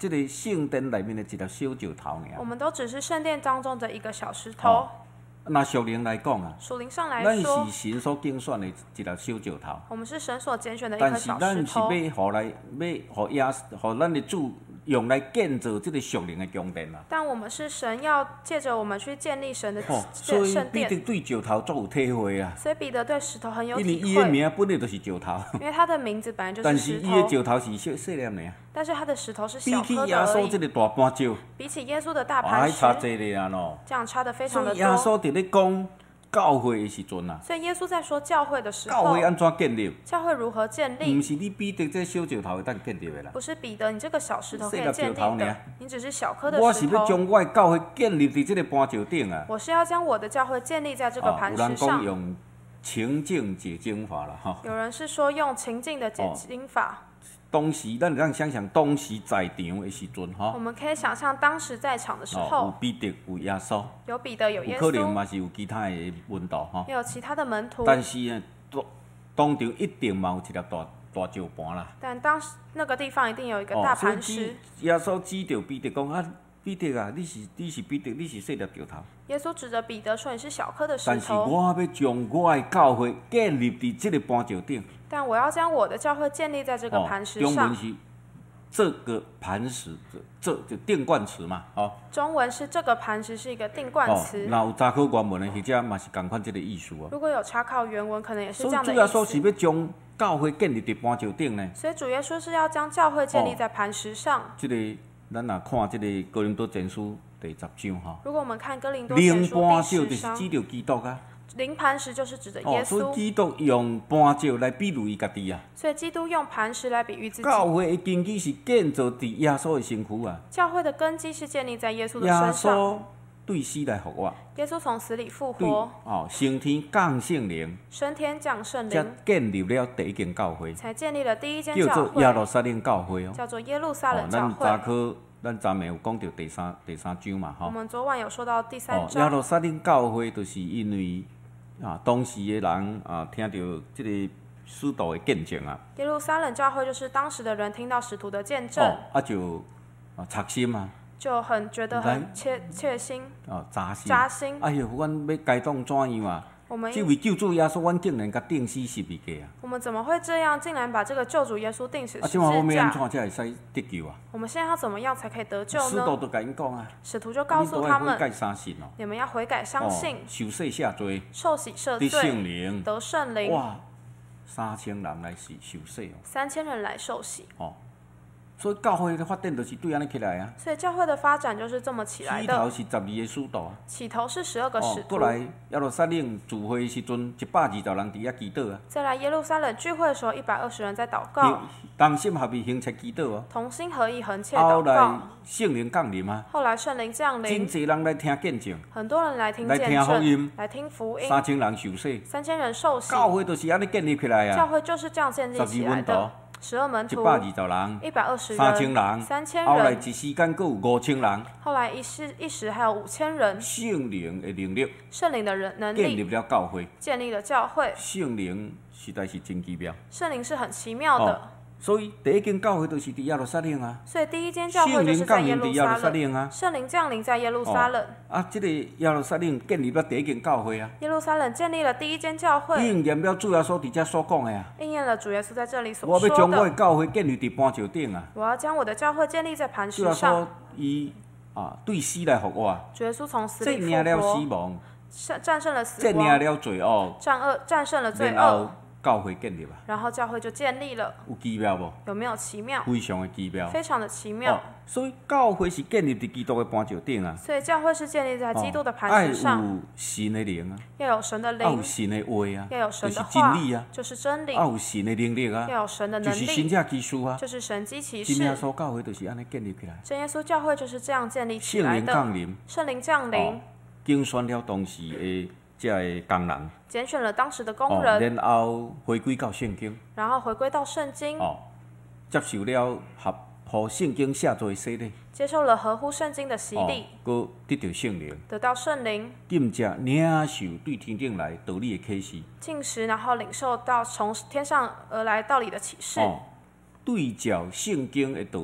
即个圣殿内面的一粒小石头尔。
我们都只是圣殿当中的一个小石头。
哦，那属灵来讲啊，
属灵上来
咱
说，
是神所拣选的一粒小石头，
我们是神所拣选的一
但是
颗小
咱是
石头。
要互来，要互耶，互咱的主用来建造即个属灵的宫殿啊。
但我们是神要借着我们去建立神的
哦，所以
圣
彼得
殿，
对石头足有体会啊，
所以彼得对石头很有
因为
体会，
伊的名本来就是石头，
因为他的名字本来就
但
是石
是伊的
头，
石头是小细粒尔，
但是他的石头是
比
小颗
起耶稣
的而已，
即个大磐石，
比起耶稣的大
还
磐石，
差济咧啊喏。
这样差的非常
所以耶
的多。
稣伫咧讲教会的时阵啊，
所以耶稣在说教会的时候
教会，安怎建立？
教会如何建
毋
立，
是你彼得这小石头会当建立的啦。
不是彼得你这个小石头可
细粒
以建立
石头尔
的，你只是小颗的
我是
石头。
要将我的教会建立伫即个磐石顶啊。
我是要将我的教会建立在这个
哦，
磐
有人
石上。
讲用情境解经法啦，吼。
有人是说用情境的解
哦
经法，
当时咱咱想想，当时在场的时阵，吼
我，们可以想象当时在场的时
哦，有
候，
彼得，有耶稣，
有彼得，有耶
有可能
稣，
嘛是有其他的门徒，吼。
也有其他的门徒。
但是呢，当当场一定嘛有一粒大大石盘啦。
但当时那个地方一定有一个
哦
大，
所以指
磐石。
耶稣指着彼得讲啊，彼得啊，你是你是彼得，你是细粒石头。
耶稣指着彼得说：“你是小颗的石
但是
头，
我要将我的教会建立伫即个磐石顶。
但我要将我的教会建立在这个磐石上。
中文是这个磐石，这这就定冠词嘛，哦。
中文是这个磐石是一个定冠
哦，
词。
那有查考原文的，或者嘛是共款即个意思哦。
如果有查考原文，可能也是
所以
这样的意
主要说是
思。
要将教会建立伫磐石顶呢。
所以主耶稣是要将教会建立
哦
在磐石上。
即、个咱若看即个哥林多前书第十章吼，
如果我们看哥林多前
灵
书第
磐石就是
十章，
指着基督啊。
灵磐石就是指着
哦
耶，稣，
所以基督用磐石来比喻伊家己啊。
所以基督用磐石来比喻自己。
教会的根基是建造伫耶稣的身躯啊。
教会的根基是建立在耶稣的
耶
身上。
稣对死来复活，
耶稣从死里复
对
活，
哦升天降圣灵，
升天降圣
才
灵，
建立了第一间教会，
才建立了第一间
叫
教
做耶路
会，
撒冷教会哦。
叫做耶路撒
哦
冷，教
咱查
会。
考，咱昨暝有讲到第三第三章嘛吼。
我们昨晚有说到第三
哦，耶
章，
路撒冷教会就是因为啊，当时的人啊，听到即个使徒的见证啊，
耶路撒冷教会就是当时的人听到使徒的见证，
哦，啊就啊插心啊，
就很觉得
来
很切切心
哦扎心。
扎心。
哎哟，阮要该当怎样啊？
我们
这位救主耶稣，阮竟然甲钉死十字架啊！
我们怎么会这样？竟然把这个救主耶稣钉死
啊，
十
即满我
字架？
要安怎才会使得救啊？
我们现在要怎么样才可以得救呢？
使徒都甲因讲啊，
使徒就告
你都
诉他们，
要悔改三信哦。
你们要悔改相信，
受洗下罪，
受洗赦
得
罪，
圣灵，
得圣灵，
哇，三千人来受受洗
三千人来受洗。
哦。哦，所以教会的发展就是对安尼起来啊。
所以教会的发展就是这么起来
起头
的。
是十二个使徒啊。
起头是十二个使
哦，
徒
过，来耶路撒冷聚会的时阵，一百二十人伫遐祈祷啊。
再来耶路撒冷聚会的时候，一百二十人在祷告
行，同心合意行切祈祷哦。
同心合意横切
后来
祷告。
圣灵降临啊，
后来圣灵降
真
临，
侪人来听见证，
很多人来听
来
见
听福音
证，来听福音，
三千人受洗。
三千人受洗。
教会就是安尼建立起来
教
啊。
会就是这样建立起来
十二
的
门。
十二门徒，
一百二十人，
一百二十
三千
人，
人，
三千
后来
人。
一时间佫有五千人。
后来一时一时还有五千人。
圣灵的能力
圣灵的人能
建立
力
了教会，
建立了教会。
圣灵实在是真奇妙。
圣灵是很奇妙的，
所以第一间教会就是伫耶路撒冷啊。
所以第一间教会
圣灵
就是在耶路
降临伫耶路
撒冷。
撒冷啊。
圣灵降临在耶路撒冷，
啊，即、个耶路撒冷建立了第一间教会啊，
耶路撒冷建立了第一间教会，
应验了主耶稣伫遮所讲的啊。
应验了主耶稣在这里所
我要
说
将我的
的。
教会建立伫磐石顶啊。
我要将我的教会建立在磐
主耶稣
石上。
伊啊对死来复活，
主耶稣从死
这
里
赢了
复活，
死亡，
战战胜了死
这赢
亡，
了罪恶，
战恶战胜了罪
然后
恶，
教会建立啊，
然后教会就建立了。
有奇妙无？
有没有奇妙？
非常的奇妙。
非常的奇妙。
哦，所以教会是建立伫基督的磐石顶啊。
所以教会是建立在基督的
哦
磐石上，
爱有神的灵啊，
要有神的
要有
灵，
神的话啊，
要有神
就是
的话
真理啊，，
就是真理，
要有神的能力啊，
要有神的能
就是神
力，
正奇事啊。
就是神机骑
真耶
士。
稣教会就是安尼建立起来，
真耶稣教会就是这样建立起
圣
来的。
灵降临，
圣灵降
哦
临，
竞选了当时的这个工人，
拣选了当时的工
哦，
人，
然后回归到圣经，
然后回归到圣经，
哦，接受了合乎圣经写作的洗礼，
接受了合乎圣经的洗
哦
礼，，
佮得到圣灵，
得到圣灵，
禁食领受对天顶来道理的启示，
进食，然后领受到从天上而来道理的启示，
哦，对照圣经的道理，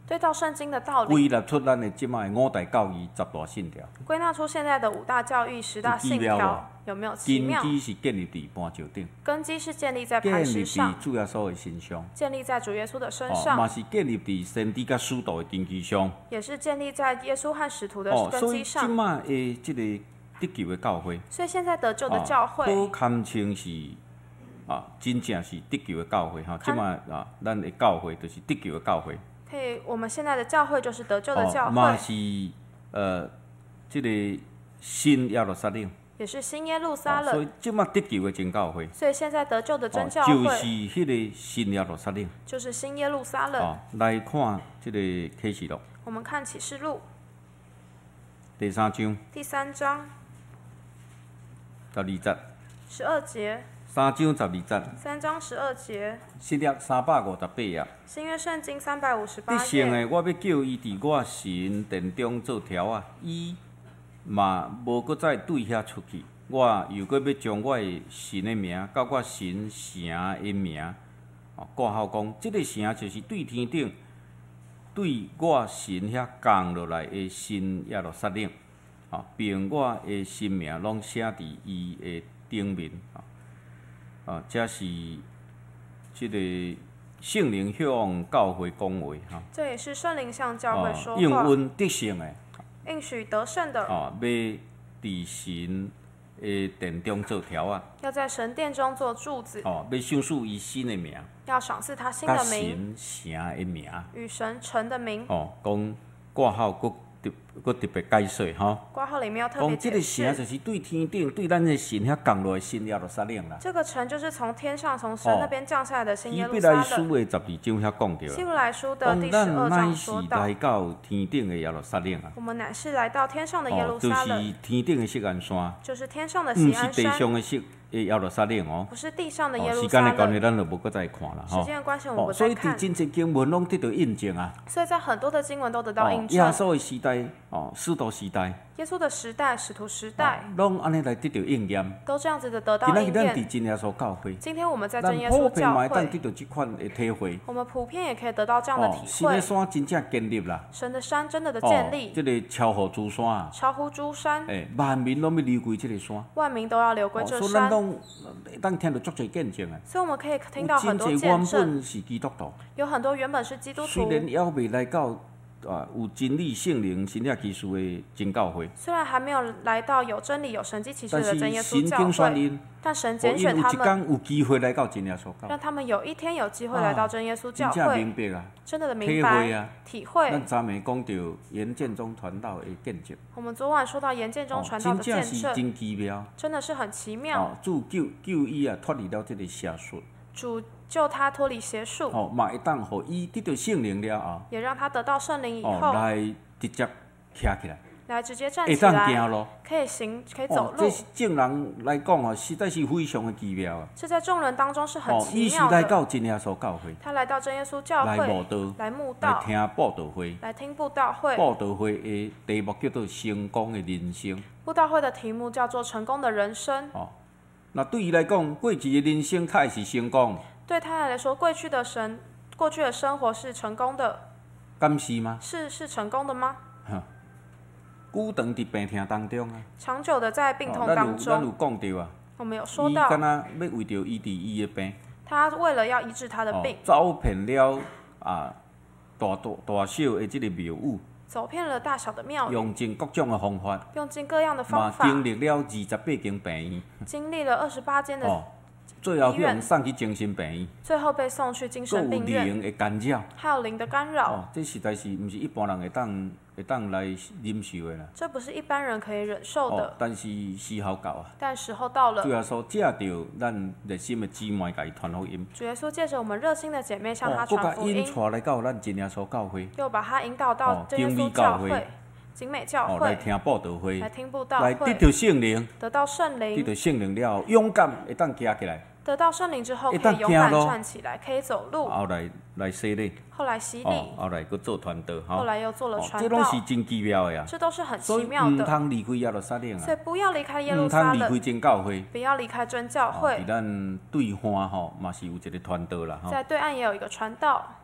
对照圣经的道理，
归纳出咱的即卖五大教义、十大信条。
归纳出现在的五大教义、十大信条，有没有奇
根
妙？
基是建立伫磐石顶，
根基是建立在磐
建立
石上
伫，主耶稣的身上，
建立在主耶稣的身
哦，
上，
嘛是建立伫先知甲使徒的根基上。
也是建立在耶稣和使徒的
哦，
根
所以即
基上。
卖的即个得救的教会，
所以现在得救的教会，
好堪称是啊，真正是得救的教会哈。即
堪
卖啊，咱的教会就是得救的教会。
可以，我们现在的教会就是得救的教
哦，嘛
会，
是呃，即个新耶路撒冷。
也是新耶路撒
哦所以
冷。
即卖得救的真教会，
所以现在得救的真
哦，
教
就是
会
迄个新耶路撒冷。
就是新耶路撒冷。
哦，来看即个启示录
我们看启示录
第三章
第三章
十二节，
十二节，
三章十二节，
三章十二节，
新约三百五十八页。
新约圣经三百五十八
得胜
页。
的，我要叫伊伫我神殿中做条啊，伊嘛无搁再对遐出去。我又搁要将我的神的名，甲我神城的名，哦，挂号讲，即、个城就是对天顶，对我神遐降落来的新耶路撒冷，啊，并我的神名拢写伫伊的顶面，啊，啊，这是即个圣灵向教会讲话，哈。
这也是圣灵向教会说
应
话，
允得胜的，
应许得胜的，
哦，要伫神的殿中做条啊，
要在神殿中做柱子，
哦，要赏赐伊新的名，
要赏赐他新
甲
的名
神城的名，
与神城的名。
哦，讲挂号搁特搁特别解说吼，
挂号里面要特别
讲即个
解释，
城就是对天顶对咱的神遐降落的新耶路撒冷啦。
这个城就是从天上从神
哦
那边降下来的新
希
耶路撒
伯来书
冷。
的十二章遐讲着啦，
希伯来书的第
讲
十二章
咱乃是
说到，
来到天顶的耶路撒冷啊，
我们乃是来到天上的耶路
哦，就
撒冷，
是天顶的锡安山，
就是天上的
毋是地
锡安山，
上的锡的耶路撒冷哦。
不是地上的耶
哦，
路
时间
撒冷。
的关系，咱就无搁再看啦
时
吼。
间的关系，我们
哦，
不
所以伫
再看。
真侪经文拢得到印证啊。
所以在很多的经文都得到印
哦，耶
证。
稣的时代，哦，使徒时代，
耶稣的时代、使徒时
哦
代
拢安尼来得到应验。
都这样子的得到应
今仔日咱伫
验。
真耶稣教会，
今天我们在
咱
真耶稣
普遍
教
嘛会当得
会，
到即款的体会。
我们普遍也可以得到这样的
哦，
体
新的
会。
山真正建立啦。
神的山真的的
哦
建，立，
即个超乎珠山啊，
超乎诸山，
诶，万民拢要流归即个山。
万民都要流归
哦，
这
所以咱
山。
拢会当听到足侪见证啊。
所以我们可以听
有
到很多
真侪
见证，
原本是基督徒，
有很多原本是基督徒，
虽然还未来到啊有真理、圣灵、神迹奇事的真教会。
虽然还没有来到有真理、有神迹奇事
但是
的真耶稣
神
教会，
拣选因，
但神
互因有一
拣选他们，
天有机会来到真耶稣教，
让他们有一天有机会来到真耶稣教
真正
会，
明白啊，
真的的
体
明白、
会啊。
体会。
咱昨暝讲到严建中传道的见证，
我们昨晚说到严建中传道
真
的见证，
正是真奇妙。
真的是很奇妙。
哦，主救救伊啊，脱离了这个邪术，
主救他脱离邪术，
哦，嘛会当互伊得到圣灵了后，
也让他得到圣灵以
哦，
后，
来直接徛起来，
来直接站
会当
起来，
行路。
可以行，可以走
哦，
路
这。是正人来讲哦，实在是非常的奇妙啊。
这在众人当中是很
哦，伊是
奇妙的。
来到真耶稣教会，
他来到真耶稣教
来慕
会，
道，
来慕
来
道，
听布道会。
来听布道会。
布道会的题目叫做“成功的人生
布道会的题目叫做“成功的人生”。”。
哦，那对伊来讲，过去的人生他也是成功，
对他来说，过去的神，过去的生活是成功的，
敢是吗？
是是成功的吗？
久长伫病痛当中啊，
长久的在病痛
哦咱
当
有咱有
中，
讲到啊，
我们有说
伊
到，
敢若要为着医治伊的病，
他为了要医治他的
哦
病，，
走遍了啊大大大小的即个庙宇，
走遍了大小的庙宇，
用尽各种的方法，
用尽各样的方
嘛
法，
经历了二十八间病院，
经历了二十八间的，
哦，最后
医院
去用送去精神病院，
最后被送去精
搁有
神病院，
灵的干扰。
还有灵的干扰，
哦，这实在是毋是一般人会当会当来忍受的啦。
这不是一般人可以忍受
哦
的。，
但是时候到啊，
但时候到了，
主要说借着咱热心的姊妹，甲伊传福音，
主耶稣借着我们热心的姐妹向他
哦，搁甲因
传福音，
带来到咱真耶稣教会，
又把他引导到
哦
真耶稣
景美
教
教会
会、景美教
哦，来
会，
听布道会
来，听布道会，
来得到圣灵，
得到圣
得
灵，
到圣灵了后，勇敢会当行起来，
得到圣灵之后
会当
可以勇敢
行路
站起来，可以走路，
后来来洗礼，
后来洗
哦，
礼，
后来搁做传道，吼，
后来又做了
哦，
传
这拢是
道，
真奇妙的呀。
这都是很
所以毋
奇妙的。
通离开耶路撒冷啊，
所以不要离开耶路
毋
撒冷，
通离开真教会。
不要离开真教
哦，
会
伫，咱对岸吼，嘛是有一个传道啦，吼。
在对岸也有一个传道，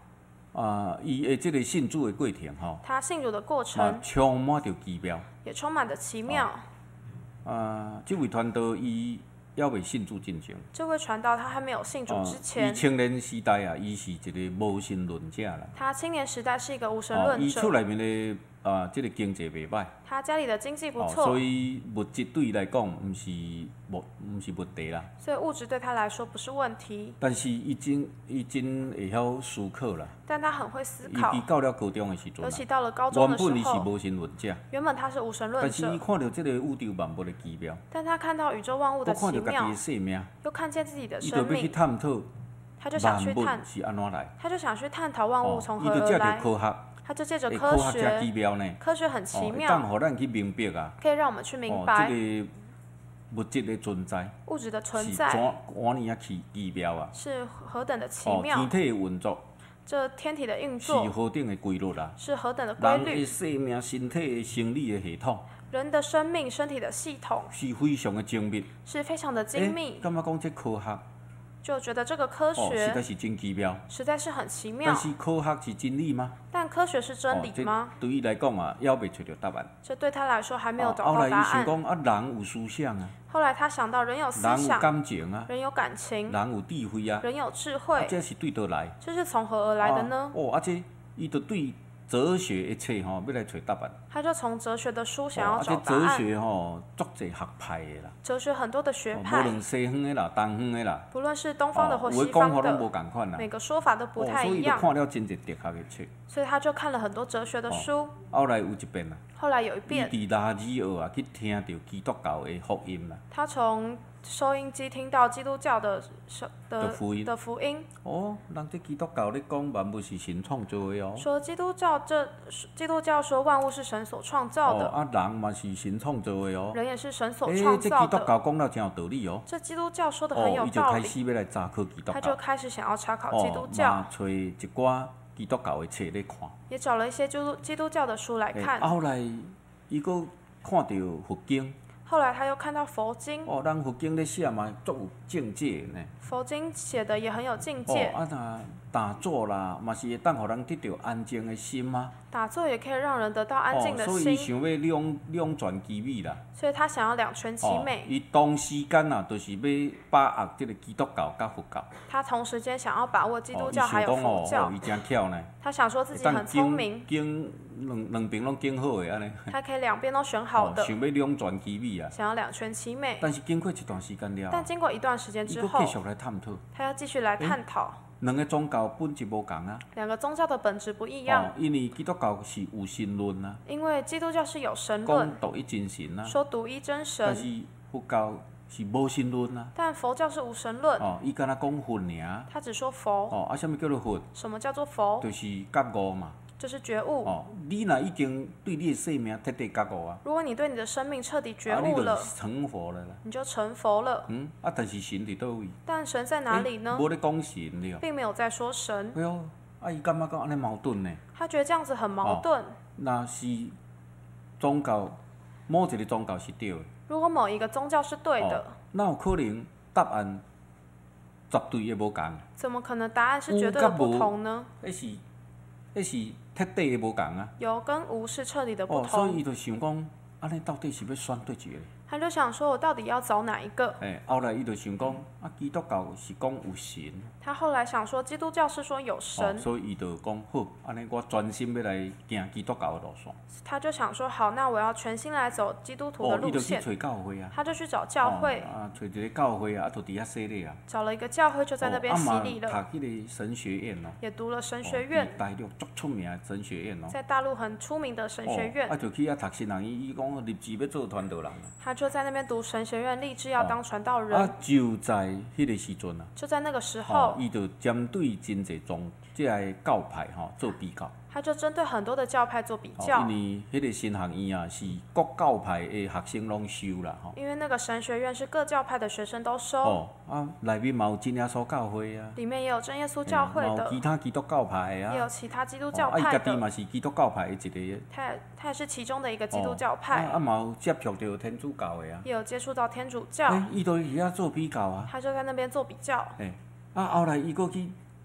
啊，伊的即个信主的过程吼，
他信主的过
啊
程
充满着奇妙。
也充满着奇妙。
啊，即位传道伊还未信主进前，
这位传道他还没有信主之前，
伊青年时代啊，伊是一个无神论者啦。
他青年时代是一个无神
哦，
论者。
伊厝内面的啊，即个经济袂歹。
他家里的经济不
哦，
错，
所以物质对伊来讲，毋是无毋是问题啦。
所以物质对他来说不是问题。
但是伊真伊真会晓思考啦。
但他很会思
伊
考，
伫到了高中的时阵
尤
啊，
其到了高中
原
的时候，
本伊是无神论者，
原本他是无神论
但是伊
者，
看到即个宇宙万物的奇妙，
但他看到宇宙万物的
佮看
奇妙
到家己的，生命，
又看见自己的
伊就要去
生命，
探讨
他就想去
万物
探，
是安怎来。
他就想去探讨万物从
伊就借着
何而来。
科学，
他就借着
诶，
科
科学真奇
学，
妙呢。
科学很
哦，
奇
会
妙，
当互咱去明白啊。
可以让我们去明
哦，
白
即个物质的存在
物质的存
是
在
怎安尼啊奇奇妙啊。
是何等的奇
哦，
妙
天，体的运作
这天体的运
是
作
何等的规律啊。
是何等的规
人的
律，
生命、身体的生理的系统
人的生命、身体的系统
是非常的精密。
是非常的精密，
感觉讲这科学
就觉得这个科
哦，实在
学
是真奇妙。
实在是很奇妙
但。是科学是真理吗？
但科学是真
哦这
理吗？
对伊来讲啊，还未找到答案。
这对他来说还没有
哦
找
后来伊想
到答案。
讲啊，人有思想啊，
后来他想到人有思
人有
想，
感情啊，
人有感情，
人有智慧啊，
人有智
啊，
慧，
这是对倒来？
这是从何而来的呢
啊？哦，啊这伊就对哲学一切吼，要来找答案。
他就从哲学的书想
哦，
要
啊这哲
找答案。
学吼，足侪学派的啦，
哲学很多的学
哦无
派，
论西方的啦、东方的啦，
不论是东方的或
哦有
西方
的讲法拢无
的，
共款啦。
每个说法都不
哦，所以伊就
太一样，
看了真侪哲学的册。
所以他就看了很多哲学的书。
后来有一遍啊，
后来有一
伊
遍，
伫拉吉尔啊去听到基督教的福音啦。
他从收音机听到基督教的收的
的福音
的福音，
哦，人这基督教咧讲万物是神创造的哦。
说基督教这基督教说万物是神所创造
哦，
的，
啊，人嘛是神创造的哦。
人也是神所
诶，
创造
这基督
的。
教讲了真有道理哦。
这基督教说的很
哦，伊就
有道理，
开始要来查考基督
他就
教。
开始想要查考基督
哦，
教，
嘛找一寡基督教的册咧看。
也找了一些基督基督教的书来
诶，
看。
后来伊佫看到佛经，
后来他又看到佛经，
哦，咱佛经咧写嘛足有境界的呢。
佛经写的也很有境
哦，
界，
啊若打坐啦，嘛是会当互人得到安静的心啊。
打坐也可以让人得到安静的
哦，所以伊
心，
想要两两全其美啦。
所以他想要两全其
哦，
美。
伊同时间啊，就是要把握即个基督教甲佛教。
他同时间想要把握基督
哦，伊
教还有
想讲哦，
佛教
哦，伊真巧呢，
他想说自己很聪明，
经两两边拢经好的安尼。
他可以两边都选好
哦，
的，
想要两全其美啊。
想要两全其美。
但是经过一段时间了
但
后，
经过一段时间之后
伊佫继，续来探讨，
他要继续来探讨
两个宗教本质无共啊。
两个宗教的本质不一
哦
样，，
因为基督教是有神论啊，
因为基督教是有神
讲
论，
独一真神啊，
说独一真
但
神，
是佛教是无神论啊。
但佛教是无神论，
哦，伊敢若讲佛尔。
他只说佛。
哦，啊，啥物叫做佛？
什么叫做佛？
就是觉悟嘛。
就是觉悟。
哦，你若已经对你的生命彻底觉悟啊，
如果你对你的生命彻底觉
啊，你就
悟了，
成佛了啦。
你就成佛了。
嗯，啊，但是神伫倒位？
但神在哪里呢？
无咧讲神了。
并没有在说神，
哎呦，啊，伊感觉讲安尼矛盾呢？
他觉得这样子很矛盾。
若是宗教，某一个宗教是对的，
如果某一个宗教是对的，
哪有可能答案绝对的无共？
怎么可能答案是绝对的不同呢？
迄是迄是彻底的无共啊！
有跟无是彻底的不
哦，所以
同。
伊就想讲，安尼到底是要选对一个？
他就想说，我到底要找哪一个？
诶，后来伊就想讲，啊，基督教是讲有神，
他后来想说，基督教是说有
哦，
神，
所以伊就讲好，安尼我专心要来行基督教的路线。
他就想说，好，那我要全心来走基督徒的
哦，伊
路线。
就去找教会啊，
他就去找教会，
哦啊，找一个教会啊，啊，就伫遐洗礼啊。
找了一个教会，就在那边洗
哦
礼了，
啊嘛读迄个神学院哦，
也读了神学
哦
院，
伫大陆足出名的神学院哦。
在大陆很出名的神学院
哦，啊，就去遐读新人，伊伊讲立志要做传道人啊。
他就在那边读神学院，立志要当传道人。
啊，就在迄个时阵啊，
就在那个时
哦
候，，
伊就针对真侪宗即个教派吼做比较。
他就针对很多的教派做比
哦，
较，
因为迄个新学院啊，是各教派的学生拢修啦吼。
因为那个神学院是各教派的学生都收，
哦，啊，内面嘛有真耶稣教会啊，
里面也有真耶稣教会的
嘿嘛有其，他基督教派的
也
啊。
有其他基督
哦
教派
啊，伊家己
的，
嘛是基督教派的一个。
他也他也是其中的一个基督教
哦啊
派，
啊嘛有接触到天主教的啊。
也有接触到天主教
诶，，伊就伫遐做比较啊。
他就在那边做比较，
诶，啊后来伊佫去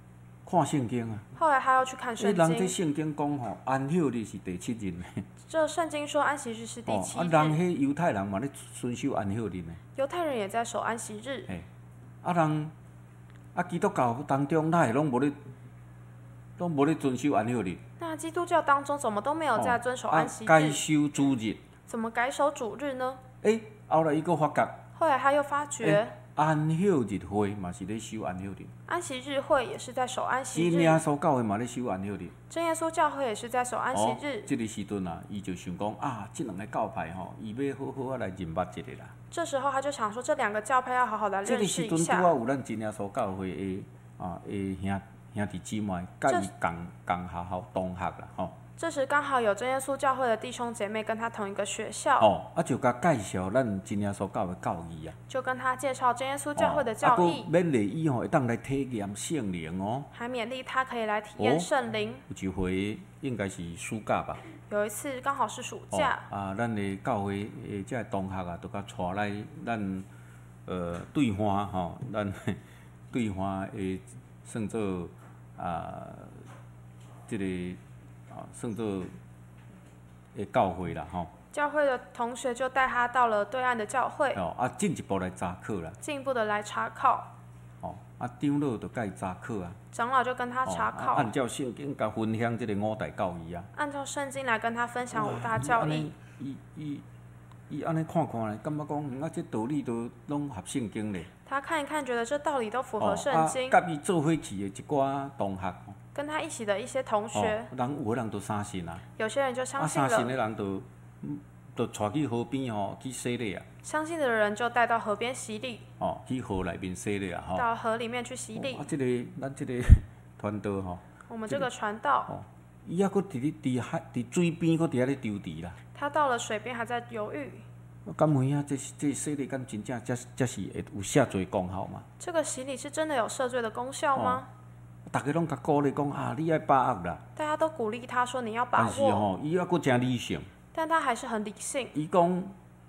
看圣经啊。
后来他又去看
诶，
圣
人这
经，
圣经讲吼，安息日是第七日呢。
这圣经说安息日是第
哦，啊，
七日，
人迄犹太人嘛咧遵守安息日呢。
犹太人也在守安息日。
嘿，啊人啊基督教当中，哪会拢无咧，拢无咧遵守安息日？
那基督教当中怎么都没有在遵守安息
啊，改
日？
守主日。
怎么改守主日呢？
诶，后来伊佫发觉，
后来他又发觉，
安息日会嘛是咧守安息日，
安息日会也是在守安息日，
真耶稣教会嘛咧守安息日。
真耶稣教会也是在守安息
哦，
日。
即个时阵啊，伊就想讲啊，即两个教派吼，伊要好好啊来认捌一下啦。
这时候他就想说，这两个教派要好好的
即个
认识一下。
时阵拄啊有咱真耶稣教会的啊的兄兄弟姊妹，甲伊共共学校同学啦吼。
这时刚好有真耶稣教会的弟兄姐妹跟他同一个学校，
哦，啊就甲介绍咱真耶稣教会教义啊。
就跟他介绍真耶稣教会的
啊，
教义，
佫勉励伊吼会当来体验圣灵哦。
还勉励他可以来体验圣灵。
有一回应该是暑假吧。
有一次刚好是暑
哦
假，
啊，咱的教会诶，即个同学啊，都甲带来咱呃对花吼，咱对花诶算做啊，即、个啊算做诶教会啦吼。
教会的同学就带他到了对岸的教会，
哦啊，进一步来查考啦。
进一步的来查考。
哦啊，长老就甲伊查考啊。
长老就跟他查
哦啊
考，
按照圣经甲分享即个五大教义啊。
按照圣经来跟他分享五大教义。
伊伊伊安尼看看咧，感觉讲啊，这道理都拢合圣经咧。
他看一看，觉得这道理都符合圣经。
哦啊，甲伊做伙去的一寡同学，
跟他一起的一些同学，
哦、人有的人都相信啊。
有些人就相
啊，
信了，
相信的人都都带去河边吼去洗礼啊。
相信的人就带到河边洗礼，
哦，去河内面洗礼啊吼。
到河里面去洗礼。
哦、啊，即、这个咱即个传道吼，
我们这个传道，
哦，伊还佫伫咧伫海伫水边佫伫遐咧丢伫啦。
他到了水边还在犹豫，
我敢问啊，这这洗礼敢真正才才是会有赦罪功效吗？
这个洗礼是真的有赦罪的功效吗？
大家拢甲鼓励讲啊，你爱把握啦。
大家都鼓励他说你要把
但是
握，
吼，伊还佫真理性。
但他还是很理性。
伊讲，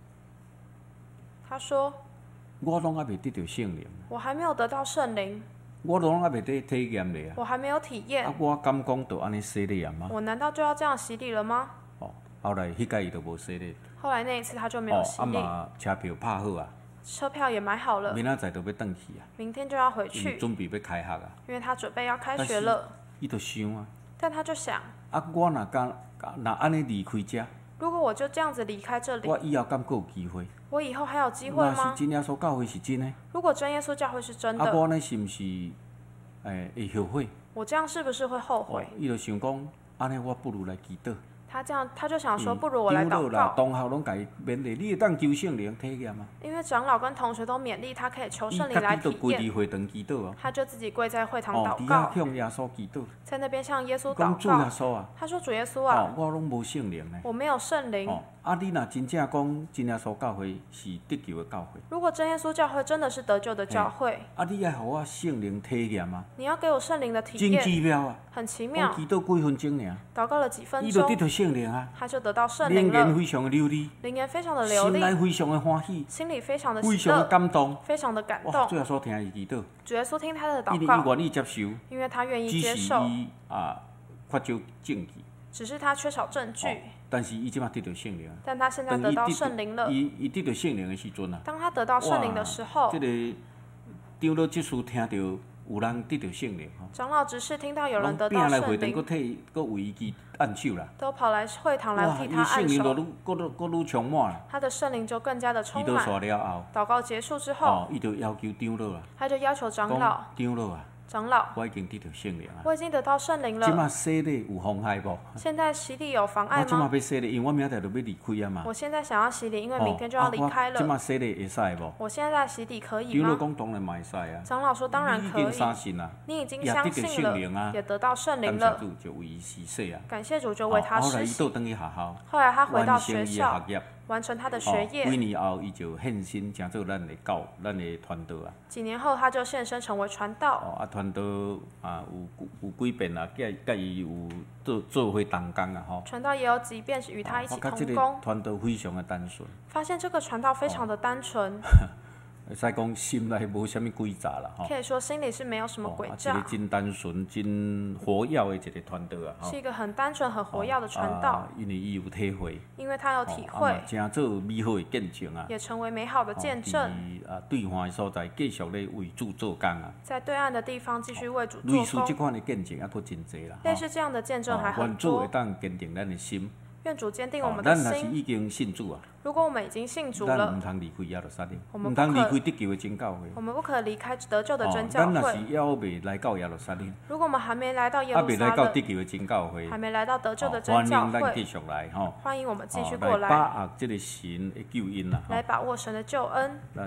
他说
我拢还未得到圣灵，
我还没有得到圣灵，
我拢还未得体验咧啊。
我还没有体验
啊，，我敢讲就安尼洗礼啊吗？
我难道就要这样洗礼了吗？
哦，后来迄届伊就无洗礼。
后来那一次他就没
哦
有，洗
啊
礼，
嘛车票拍好啊，
车票也买好了，
明仔载就要转去啊，
明天就要回
因为
去，
准备要开学啊。
因为他准备要开
但是
学了。
伊就想啊，
但他就想，
啊，我若敢若安尼离开遮，
如果我就这样子离开这里，
我以后敢佫有机会？
我以后还有机会
若是
吗？
真耶稣教会是真诶，
如果真耶稣教会是真
啊，
的，
我安尼是毋是诶会后悔？
我这样是不是会后
哦
悔？，
伊就想讲，安尼我不如来祈祷。
他这样，他就想说，
嗯
不如我来
长老
祷告，
啦同学拢甲伊勉励，你会当求圣灵体验啊。
因为长老跟同学都勉励他可以求
伊
圣灵来体
家己就跪
验，
伫会堂祈祷哦。
他就自己跪在会堂
哦，
祷
伫遐
告，
向耶稣祈祷，
在那边向耶稣
讲主耶
祷告。
稣啊，
他说：“主耶稣
哦
啊，，
我拢无圣灵呢。
我没有圣灵。
哦，啊，你若真正讲真耶稣教会是得救的教会，
如果真耶稣教会真的是得救的教会，
啊，你爱互我圣灵体验啊，
你要给我圣灵的体
真
验，
奇妙啊！
很奇妙
我。祈祷几分钟尔，
祷告了几分钟，
伊就得到圣灵啊，
他就得到圣灵了，
灵言非常的流利，
灵言非常的流利，
心内非常的欢喜，
心里非常的
非常的
喜乐，
感动。
非常的感
哇，
动。
最后所听伊祈祷，
主耶稣听他的
因为伊
祷告，
愿意接受，
因为他愿意
只是
接受，
伊啊缺少证据，
只是他缺少证据。
哦但是伊即马得到圣灵啊。
但他现在得到圣灵了。
伊伊得到圣灵的时阵啊，
当他得到圣灵的时候
即、，个长老执事听到有人得到圣灵吼，
长老执事听到有人得
拢拼
到圣
来会堂，
灵
搁，替搁为伊按手啦。
都跑来会堂来
哇，伊
替他按手，
圣灵就愈搁愈搁愈充满啦。
他的圣灵就更加的
祈祷
充满。
煞了后，
祷告结束之后，
哦，伊就要求长老啊，
他就要求长老
讲，长老啊，
长老，
我已经得到圣灵啊。
我已经得到圣灵
即
了，
马洗礼有妨害无？
现在洗礼有妨碍
我即马
吗？
要洗礼，因为我明仔就要离开啊嘛。
我现在想要洗礼，因为明天就要离开
哦啊我即马
了。
洗礼会使无？
我现在洗礼可以
长老
吗？
讲当然嘛会使啊。
长老说当然可
你已经相
以，
信啊，
你已经
也得到
相信
圣灵啊
了，也得到圣灵了。
感谢主就为伊施洗啊。
感谢主，就为他
哦后来
施洗。
伊倒转去学校，
后来他回到
完成伊的
学校
学，业。
完成他的学
哦，几
业。
年后伊就献身成做咱的教，咱的传道啊。
几年后，他就现身成为传道。
哦，啊传道啊有有几遍啊，甲甲伊有做做伙同工啊吼。
传道也有几遍是与他一起
哦我觉这个
同工，
传道非常的单纯。
发现这个传道非常的单纯。
会使讲心内无啥物诡诈啦，吼。
可以说心里是没有什么诡
哦啊，一
诈
个，真单纯、真活跃的一个传道啊，吼。
是一个很单纯、很活跃的传道
啊，，因为伊有体会，
因为他有体
哦啊嘛
会，
真做美好的见证啊。
也成为美好的见证。
伫啊对岸的所在继续咧为主做工啊。
在对岸的地方继续为主
类似
做工，
即款的见证啊，佫真侪啦。
类似这样的见证还很
愿主会
多。
当坚定咱的心。
愿主坚定我
哦
们的
咱若是
心。
已经信主啊，
如果我们已经信主
咱毋
了，
通离开耶路撒冷，
我们不可
毋通离开得救的真教会。
我们不可离开得救的真
哦，
教
咱若是
会。
还未来到耶路撒冷，
如果我们还没来到耶
还未来
路撒冷，
到得救的真教会，
还没来到得救的
哦欢
真教
迎咱继
会，
续来吼，
欢迎我们继续
哦
过来，
来把握这个神的救恩啦。吼
来把握神的救恩。